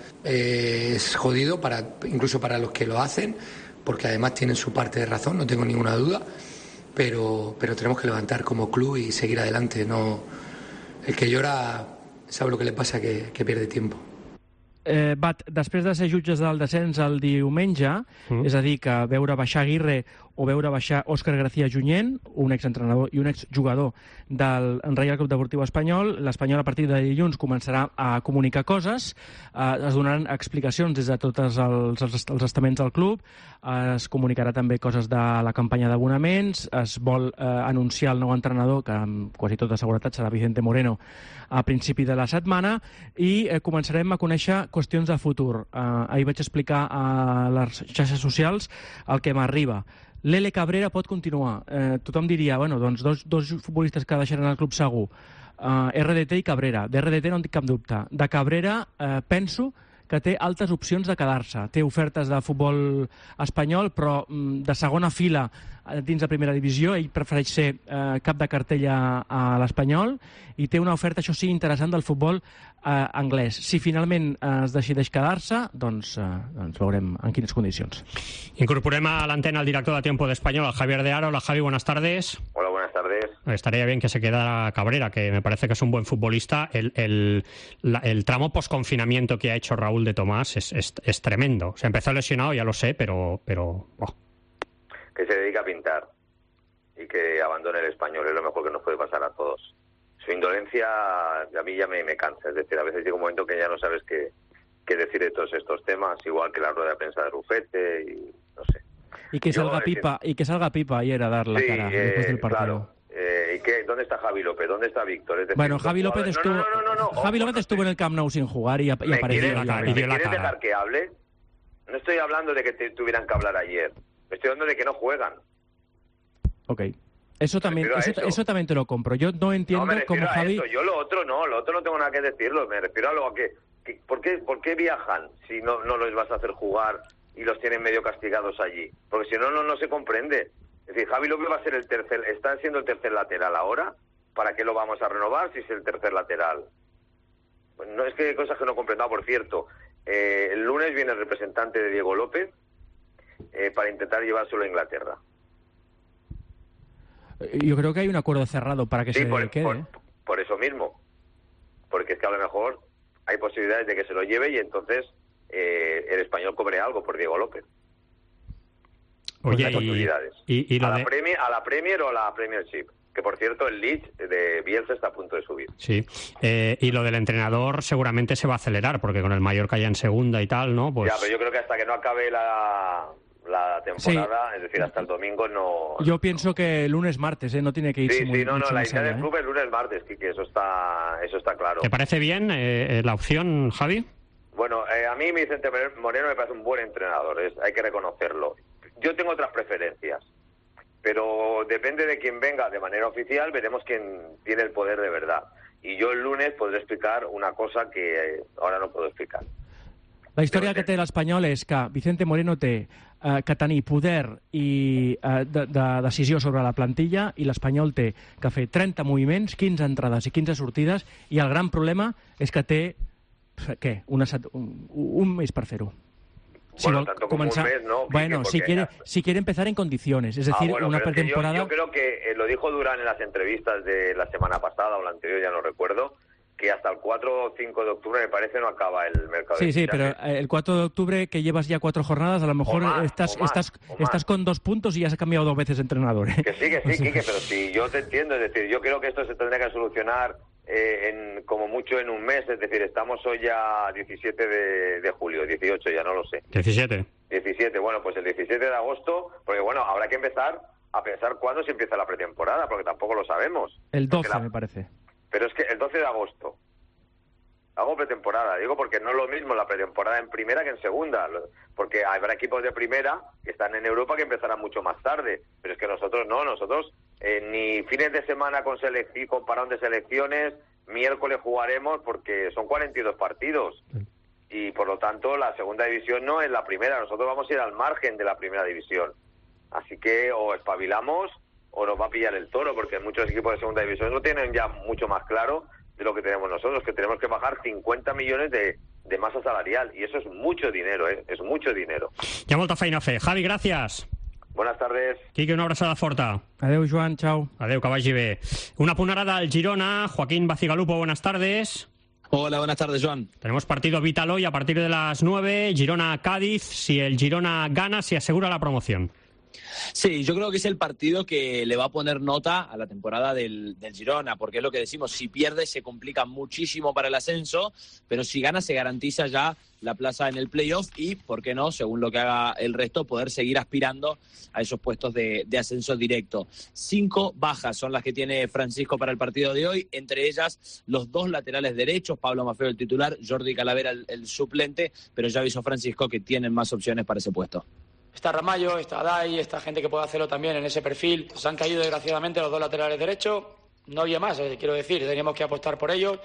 es jodido, incluso para los que lo hacen, porque además tienen su parte de razón, no tengo ninguna duda, pero tenemos que levantar como club y seguir adelante. No, el que llora sabe lo que le pasa, que pierde tiempo. Després de ser jutges del descens el diumenge, és a dir, que veure baixar Aguirre o veure baixar Òscar García Junyent, un exentrenador i un exjugador del Reial Club Deportiu Espanyol, l'Espanyol a partir de dilluns començarà a comunicar coses, es donaran explicacions des de tots els estaments del club, es comunicarà també coses de la campanya d'abonaments, es vol anunciar el nou entrenador, que amb quasi tota seguretat serà Vicente Moreno, a principi de la setmana, i començarem a conèixer qüestions de futur. Ahir vaig explicar a les xarxes socials el que m'arriba. Lele Cabrera pot continuar. Tothom diria, bueno, doncs dos futbolistes que deixaran el club segur. RDT i Cabrera. De RDT no en tinc cap dubte. De Cabrera penso que té altes opcions de quedar-se. Té ofertes de futbol espanyol, però de segona fila dins de primera divisió. Ell prefereix ser cap de cartell a l'Espanyol i té una oferta, això sí, interessant del futbol anglès. Si finalment es decideix quedar-se, doncs veurem en quines condicions. Incorporem a l'antena al director de Tiempo de Español, Javier de Aro. Hola, Javi, buenas tardes. Hola, buenas tardes. Estaría bien que se quedara Cabrera, que me parece que es un buen futbolista. El tramo post-confinamiento que ha hecho Raúl de Tomás es tremendo. Se empezó lesionado, ya lo sé, pero que se dedica a pintar y que abandone el Español, es lo mejor que nos puede pasar a todos. Su indolencia a mí ya me cansa, es decir, a veces llega un momento que ya no sabes qué decir de todos estos temas, igual que la rueda de prensa de Rufete y no sé. Y que salga Pipa ayer a dar la cara después del partido. Claro. ¿Dónde está Javi López? ¿Dónde está Víctor? Es decir, bueno, Javi López estuvo en el Camp Nou sin jugar y apareció la cara. ¿Me quieres dejar que hable? No estoy hablando de que tuvieran que hablar ayer. Me estoy hablando de que no juegan. Ok. Eso también te lo compro. Yo no entiendo cómo Javi... Yo lo otro no tengo nada que decirlo. Me refiero a lo que ¿por qué viajan si no los vas a hacer jugar y los tienen medio castigados allí? Porque si no se comprende. Es decir, Javi López va a ser está siendo el tercer lateral ahora. ¿Para qué lo vamos a renovar si es el tercer lateral? Pues no, es que hay cosas que no he comprendido. Por cierto, el lunes viene el representante de Diego López para intentar llevárselo a Inglaterra. Yo creo que hay un acuerdo cerrado para que se quede. Por eso mismo. Porque es que a lo mejor hay posibilidades de que se lo lleve y entonces el Español cobre algo por Diego López. Oye, y a la Premier o a la Premiership. Que, por cierto, el Leeds de Bielsa está a punto de subir. Sí. Y lo del entrenador seguramente se va a acelerar, porque con el Mallorca ya en segunda y tal, ¿no? Pues... Ya, pero yo creo que hasta que no acabe la temporada, sí. Es decir, hasta el domingo no... Yo pienso que lunes, martes, no tiene que irse muy la idea del club es lunes, martes, Quique, eso está claro. ¿Te parece bien la opción, Javi? Bueno, a mí Vicente Moreno me parece un buen entrenador, hay que reconocerlo. Yo tengo otras preferencias, pero depende de quién venga de manera oficial, veremos quién tiene el poder de verdad. Y yo el lunes podré explicar una cosa que ahora no puedo explicar. La història que té l'Espanyol és que Vicente Moreno té que tenir poder i de decisió sobre la plantilla i l'Espanyol té que fer 30 moviments, 15 entrades i 15 sortides i el gran problema és que té un mes per fer-ho. Bueno, tanto como un mes, ¿no? Bueno, si quiere empezar en condiciones, es decir, una pretemporada... Yo creo que lo dijo Durán en las entrevistas de la semana pasada o la anterior, ya no recuerdo, que hasta el 4 o 5 de octubre me parece no acaba el mercado de fichajes. Pero el 4 de octubre que llevas ya 4 jornadas, a lo mejor estás con 2 puntos y ya se ha cambiado 2 veces de entrenador. Que sí, Quique, pero si yo te entiendo, es decir, yo creo que esto se tendría que solucionar como mucho en un mes, es decir, estamos hoy ya 17 de julio, 18 ya no lo sé. 17, bueno, pues el 17 de agosto, porque bueno, habrá que empezar a pensar cuándo se empieza la pretemporada, porque tampoco lo sabemos. El 12 me parece. Pero es que el 12 de agosto hago pretemporada, digo porque no es lo mismo la pretemporada en primera que en segunda, porque habrá equipos de primera que están en Europa que empezarán mucho más tarde, pero es que nosotros ni fines de semana con parón de selecciones, miércoles jugaremos porque son 42 partidos y por lo tanto la segunda división no es la primera, nosotros vamos a ir al margen de la primera división, así que o espabilamos o nos va a pillar el toro, porque muchos equipos de segunda división lo tienen ya mucho más claro de lo que tenemos nosotros, que tenemos que bajar 50 millones de masa salarial, y eso es mucho dinero, es mucho dinero. Hi ha molta feina a fer. Javi, gràcies. Buenas tardes. Quique, una abraçada forta. Adeu, Joan, chao. Adeu, que vagi bé. Una punerada al Girona. Joaquín Bacigalupo, buenas tardes. Hola, buenas tardes, Joan. Tenemos partido vital hoy a partir de las 9, Girona-Cádiz. Si el Girona gana, se asegura la promoción. Sí, yo creo que es el partido que le va a poner nota a la temporada del Girona, porque es lo que decimos, si pierde se complica muchísimo para el ascenso, pero si gana se garantiza ya la plaza en el playoff y, ¿por qué no?, según lo que haga el resto, poder seguir aspirando a esos puestos de ascenso directo. 5 bajas son las que tiene Francisco para el partido de hoy, entre ellas los 2 laterales derechos, Pablo Maffeo el titular, Jordi Calavera el suplente, pero ya avisó Francisco que tienen más opciones para ese puesto. Está Ramallo, está Dai, está gente que puede hacerlo también en ese perfil. Se han caído desgraciadamente los 2 laterales derechos. No había más, quiero decir, teníamos que apostar por ellos.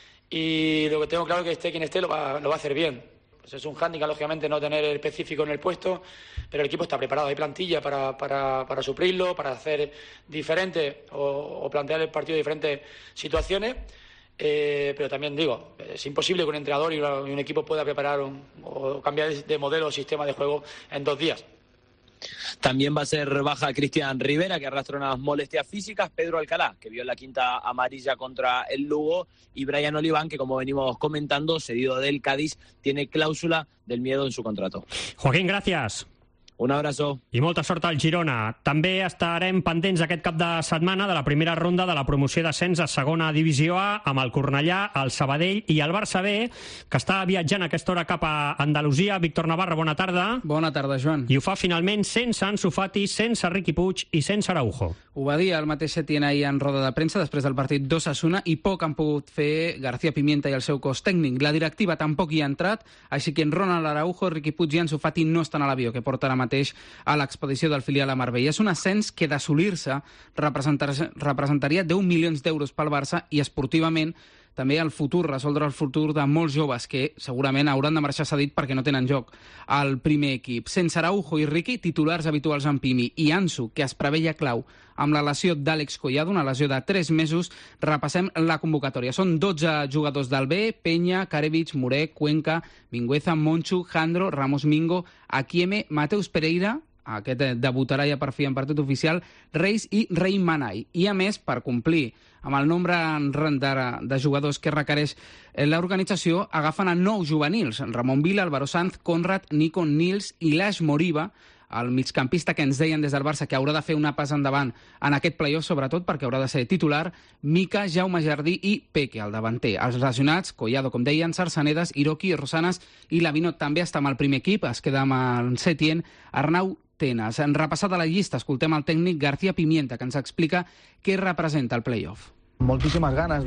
Y lo que tengo claro es que esté quien esté lo va a hacer bien. Pues es un hándicap, lógicamente, no tener el específico en el puesto, pero el equipo está preparado. Hay plantilla para suplirlo, para hacer diferente o plantear el partido de diferentes situaciones. Pero también digo, es imposible que un entrenador y un equipo pueda preparar o cambiar de modelo o sistema de juego en 2 días. También va a ser baja Cristian Rivera, que arrastra unas molestias físicas, Pedro Alcalá, que vio la 5ª amarilla contra el Lugo, y Brian Oliván, que como venimos comentando, cedido del Cádiz, tiene cláusula del miedo en su contrato. Joaquín, gracias. Un abraço. I molta sort al Girona. També estarem pendents aquest cap de setmana de la primera ronda de la promoció d'ascens a segona divisió A amb el Cornellà, el Sabadell i el Barça B, que està viatjant a aquesta hora cap a Andalusia. Víctor Navarro, bona tarda. Bona tarda, Joan. I ho fa finalment sense Ansu Fati, sense Riqui Puig i sense Araujo. Ho va dir el mateix Setién ahir en roda de premsa després del partit d'Osasuna i poc han pogut fer García Pimienta i el seu cos tècnic. La directiva tampoc hi ha entrat, així que en Ronald Araujo, Riqui Puig i Ansu Fati no estan a l'avió que porta ara mateix a l'expedició del filial a Marbella. És un ascens que d'assolir-se representaria 10 milions d'euros pel Barça i esportivament també resoldre el futur de molts joves que segurament hauran de marxar cedit perquè no tenen joc al primer equip. Sense Araujo i Riqui, titulars habituals en Pimi, i Ansu, que es preveia clau amb la lesió d'Àlex Collado, una lesió de 3 mesos, repassem la convocatòria. Són 12 jugadors del B: Peña, Karevich, Moré, Cuenca, Mingueza, Monchu, Jandro, Ramos Mingo, Akieme, Mateus Pereira, aquest debutarà ja per fi en partit oficial, Reis i Rei Manai. I a més, per complir amb el nombre de jugadors que requereix l'organització, agafen a 9 juvenils: Ramon Vila, Álvaro Sanz, Conrad, Nico, Nils i Lash Moriba, el migcampista que ens deien des del Barça que haurà de fer una pas endavant en aquest playoff, sobretot perquè haurà de ser titular, Mica, Jaume Jardí i Peque, el davanter. Els lesionats, Collado, com deien, Sarsanedas, Hiroki, Rosanas i Lavino també està amb el primer equip, es queda amb el Setién, Arnau Tenas. En repassada la llista, escoltem el tècnic García Pimienta, que ens explica què representa el playoff. Moltíssimes ganes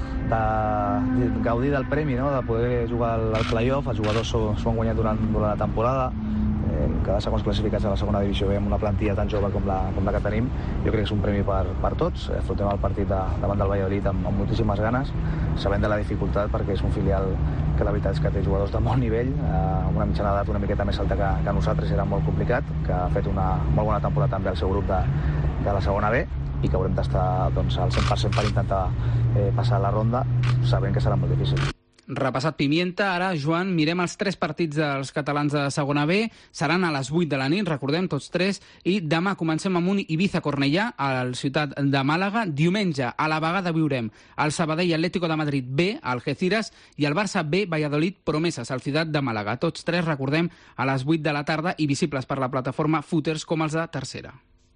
de gaudir del premi, no? De poder jugar al playoff. Els jugadors s'ho han guanyat durant la temporada. Cada segons classificats a la segona divisió B amb una plantilla tan jove com la que tenim, jo crec que és un premi per tots. Afrontem el partit davant del Valladolid amb moltíssimes ganes, sabent de la dificultat perquè és un filial que la veritat és que té jugadors de molt nivell, amb una mitjana d'edat una miqueta més alta que nosaltres, era molt complicat, que ha fet una molt bona temporada també al seu grup de la segona B i que haurem d'estar al 100% per intentar passar la ronda, sabent que serà molt difícil. Repassat Pimienta, ara, Joan, mirem els 3 partits dels catalans de segona B. Seran a les 8 de la nit, recordem, tots 3, i demà comencem amb un Ibiza-Cornellà a la ciutat de Màlaga. Diumenge, a la vegada viurem el Sabadell Atlético de Madrid B, al Algeciras, i el Barça B, Valladolid Promesas, al Ciutat de Màlaga. Tots 3, recordem, a les 8 de la tarda i visibles per la plataforma Footers com els de tercera.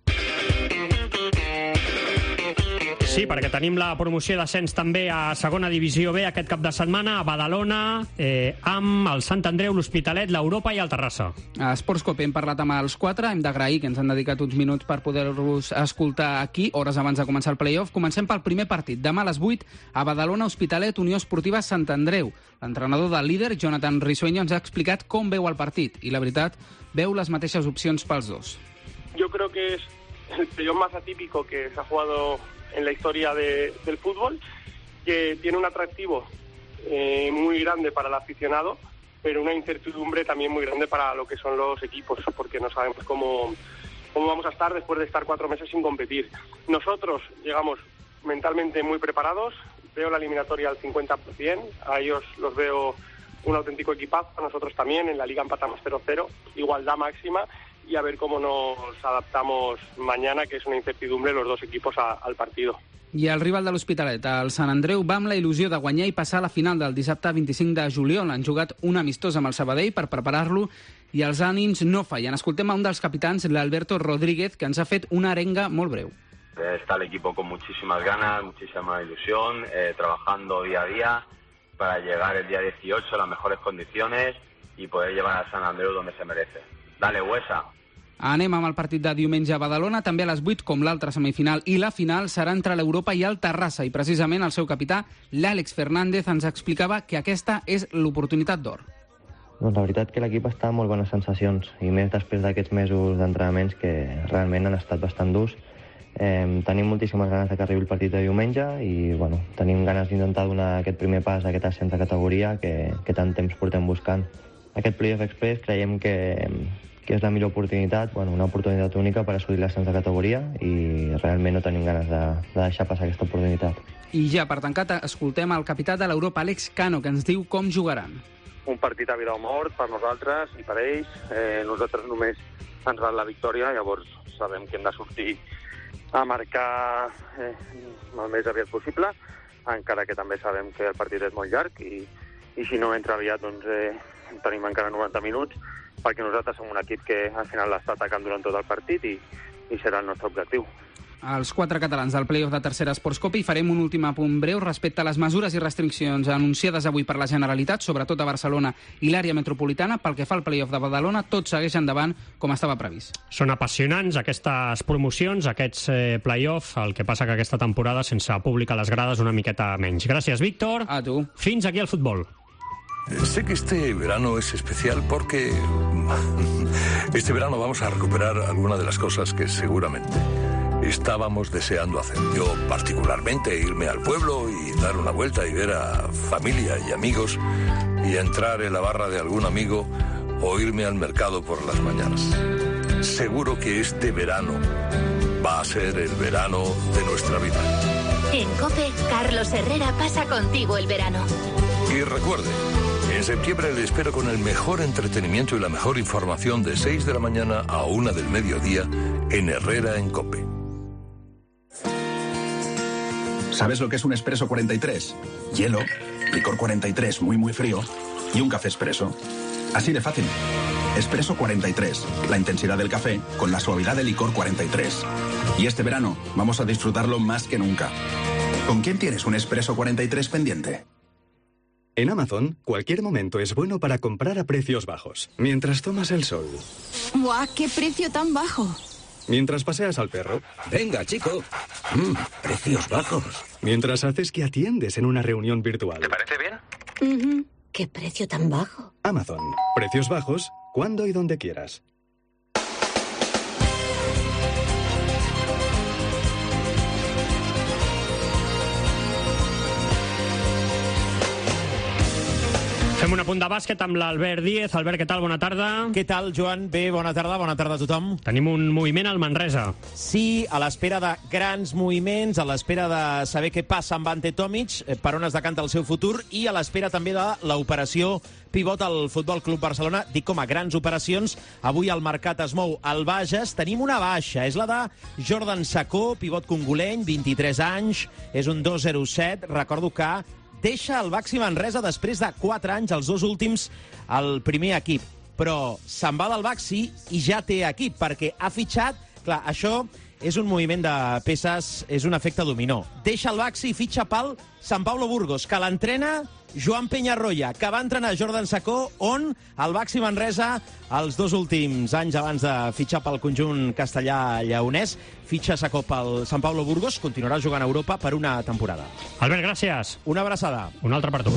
Sí, perquè tenim la promoció d'ascens també a segona divisió B aquest cap de setmana a Badalona, amb el Sant Andreu, l'Hospitalet, l'Europa i el Terrassa. A Sportscope hem parlat amb els 4, hem d'agrair que ens han dedicat uns minuts per poder-los escoltar aquí, hores abans de començar el playoff. Comencem pel primer partit. Demà a les 8, a Badalona, Hospitalet, Unió Esportiva Sant Andreu. L'entrenador del líder, Jonathan Risueño, ens ha explicat com veu el partit i, la veritat, veu les mateixes opcions pels dos. Yo creo que es el playoff más atípico que se ha jugado en la historia del fútbol, que tiene un atractivo muy grande para el aficionado, pero una incertidumbre también muy grande para lo que son los equipos, porque no sabemos cómo vamos a estar después de estar 4 meses sin competir. Nosotros llegamos mentalmente muy preparados, veo la eliminatoria al 50%, a ellos los veo un auténtico equipazo, a nosotros también, en la Liga empatamos 0-0, igualdad máxima, y a ver cómo nos adaptamos mañana, que es una incertidumbre los dos equipos al partido. I el rival de l'Hospitalet, el Sant Andreu, va amb la il·lusió de guanyar i passar a la final del dissabte 25 de juliol. Han jugat un amistós amb el Sabadell per preparar-lo i els ànims no fallen. Escoltem a un dels capitans, l'Alberto Rodríguez, que ens ha fet una arenga molt breu. Está el equipo con muchísimas ganas, muchísima ilusión, trabajando día a día para llegar el día 18 a las mejores condiciones y poder llevar a Sant Andreu donde se merece. Dale, Huesa! Anem amb el partit de diumenge a Badalona, també a les 8, com l'altra semifinal i la final, serà entre l'Europa i el Terrassa, i precisament el seu capità, l'Àlex Fernández, ens explicava que aquesta és l'oportunitat d'or. Doncs la veritat que l'equip està amb molt bones sensacions, i més després d'aquests mesos d'entrenaments que realment han estat bastant durs. Tenim moltíssimes ganes que arribi el partit de diumenge i bueno, tenim ganes d'intentar donar aquest primer pas d'aquest ascens de categoria que tant temps portem buscant. Aquest Playoff Express creiem que és la millor oportunitat, una oportunitat única per assolir l'ascens de categoria i realment no tenim ganes de deixar passar aquesta oportunitat. I ja per tancar, escoltem el capità de l'Europa, Àlex Cano, que ens diu com jugaran. Un partit a vida o mort per nosaltres i per ells. Nosaltres només ens val la victòria, llavors sabem que hem de sortir a marcar el més aviat possible, encara que també sabem que el partit és molt llarg i si no entra aviat doncs tenim encara 90 minuts, perquè nosaltres som un equip que al final l'està atacant durant tot el partit i serà el nostre objectiu. Els 4 catalans del playoff de tercera Sportscope i farem un últim apunt breu respecte a les mesures i restriccions anunciades avui per la Generalitat, sobretot a Barcelona i l'àrea metropolitana. Pel que fa al playoff de Badalona, tot segueix endavant com estava previst. Són apassionants aquestes promocions, aquests playoff, el que passa que aquesta temporada sense públic a les grades una miqueta menys. Gràcies, Víctor. A tu. Fins aquí el futbol. Sé que este verano es especial porque este verano vamos a recuperar algunas de las cosas que seguramente estábamos deseando hacer. Yo particularmente irme al pueblo y dar una vuelta y ver a familia y amigos y entrar en la barra de algún amigo o irme al mercado por las mañanas. Seguro que este verano va a ser el verano de nuestra vida. En COPE, Carlos Herrera pasa contigo el verano. Y recuerde, en septiembre le espero con el mejor entretenimiento y la mejor información de 6 de la mañana a 1 del mediodía en Herrera en COPE. ¿Sabes lo que es un Espresso 43? Hielo, licor 43 muy frío y un café expreso. Así de fácil. Espresso 43, la intensidad del café con la suavidad del licor 43. Y este verano vamos a disfrutarlo más que nunca. ¿Con quién tienes un Espresso 43 pendiente? En Amazon, cualquier momento es bueno para comprar a precios bajos. Mientras tomas el sol. ¡Guau! ¡Qué precio tan bajo! Mientras paseas al perro. Venga, chico. Precios bajos. Mientras haces que atiendes en una reunión virtual. ¿Te parece bien? ¡Qué precio tan bajo! Amazon. Precios bajos, cuando y donde quieras. Fem un apunt de bàsquet amb l'Albert Díez. Albert, què tal? Bona tarda. Què tal, Joan? Bé, bona tarda a tothom. Tenim un moviment al Manresa. Sí, a l'espera de grans moviments, a l'espera de saber què passa amb Ante Tomic, per on es decanta el seu futur, i a l'espera també de l'operació pivot al Futbol Club Barcelona. Dic com a grans operacions. Avui el mercat es mou al Bages. Tenim una baixa, és la de Jordan Sacó, pivot congoleny, 23 anys, és un 2-0-7. Recordo que deixa el Baxi Manresa després de 4 anys, els 2 últims, al primer equip. Però se'n va del Baxi i ja té equip, perquè ha fitxat... Clar, això és un moviment de peces, és un efecte dominó. Deixa el Baxi i fitxa pel Sant Pablo Burgos, que l'entrena Joan Peñarroya, que va entrenar Jordan Sacó, on el Baxi Manresa, els 2 últims anys abans de fitxar pel conjunt castellà-lleonès, fitxa Sacó pel Sant Pablo Burgos, continuarà jugant a Europa per una temporada. Albert, gràcies. Una abraçada. Una altra per tu.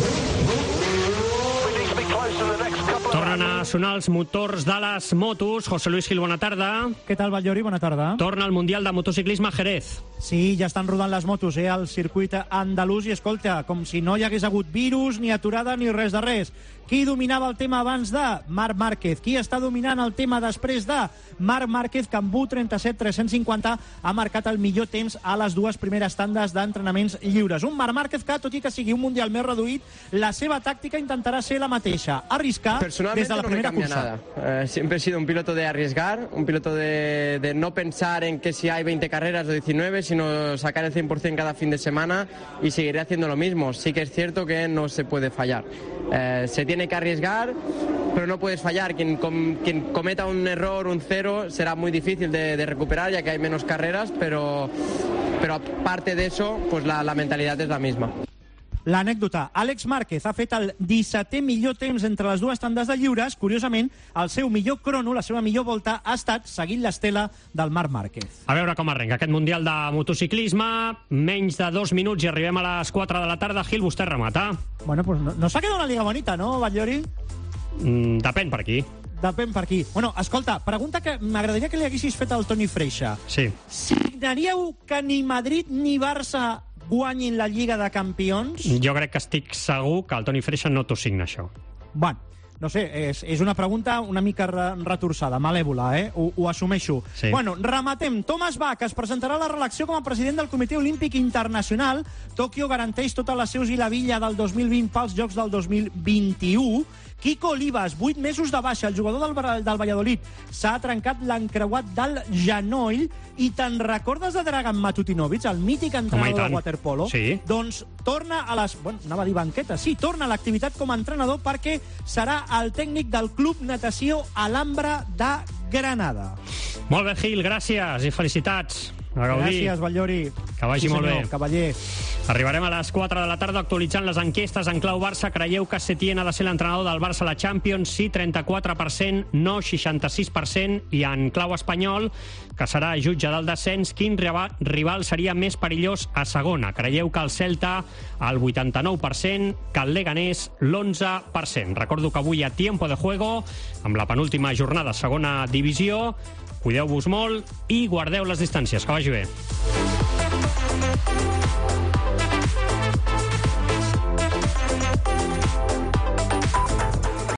Tornen a sonar els motors de les motos. José Luis Gil, bona tarda. Què tal, Batllori? Bona tarda. Torna al Mundial de Motociclisme a Jerez. Sí, ja estan rodant les motos al circuit andalús i, escolta, com si no hi hagués hagut virus, ni aturada, ni res de res. Qui dominava el tema abans de? Marc Márquez. Qui està dominant el tema després de? Marc Márquez, que amb 1:37.350 ha marcat el millor temps a les 2 primeres tandes d'entrenaments lliures. Un Marc Márquez que, tot i que sigui un Mundial més reduït, la seva tàctica intentarà ser la mateixa, arriscar des de la primera cursa. Siempre he sido un piloto de arriesgar, un piloto de no pensar en que si hay 20 carreras o 19, sino sacar el 100% cada fin de semana, y seguiré haciendo lo mismo. Sí que es cierto que no se puede fallar. Se tiene que arriesgar, pero no puedes fallar. Quien cometa un error, un cero, será muy difícil de recuperar, ya que hay menos carreras, pero aparte de eso, pues la mentalidad es la misma. L'anècdota. Àlex Márquez ha fet el 17è millor temps entre les 2 tandes de lliures. Curiosament, el seu millor crono, la seva millor volta, ha estat seguint l'estela del Marc Márquez. A veure com arrenca aquest Mundial de Motociclisme. Menys de 2 minuts i arribem a les 4 de la tarda. Gil, vostè remata. Bueno, pues no s'ha quedat una liga bonita, no, Batllori? Depèn per aquí. Depèn per aquí. Bueno, escolta, pregunta que m'agradaria que li haguessis fet al Toni Freixa. Sí. Signaríeu que ni Madrid ni Barça guanyin la Lliga de Campions? Jo crec que estic segur que el Toni Freixa no t'ho signa, això. Bueno, no sé, és una pregunta una mica retorçada, malèvola, ho assumeixo. Sí. Bueno, rematem. Thomas Bach es presentarà a la reelecció com a president del Comitè Olímpic Internacional. Tòquio garanteix totes les seus i la villa del 2020 pels Jocs del 2021. Quico Olivas, 8 mesos de baixa. El jugador del Valladolid s'ha trencat l'encreuat del genoll. I te'n recordes de Dragan Matutinovic, el mític entrenador de waterpolo? Sí. Doncs torna a les... Bueno, anava a dir banqueta. Sí, torna a l'activitat com a entrenador perquè serà el tècnic del Club Natació Alhambra de Granada. Molt bé, Gil, gràcies i felicitats. A gaudir. Gràcies, Batllori. Que Que vagi molt bé. Cavaller. Arribarem a les 4 de la tarda actualitzant les enquestes. En clau Barça, creieu que Setién ha de ser l'entrenador del Barça a la Champions? Sí, 34%, no, 66%. I en clau espanyol, que serà jutge del descens, quin rival seria més perillós a segona? Creieu que el Celta, el 89%, que el Leganés, l'11%. Recordo que avui hi ha tiempo de juego, amb la penúltima jornada a segona divisió. Cuideu-vos molt i guardeu les distàncies. Que vagi bé.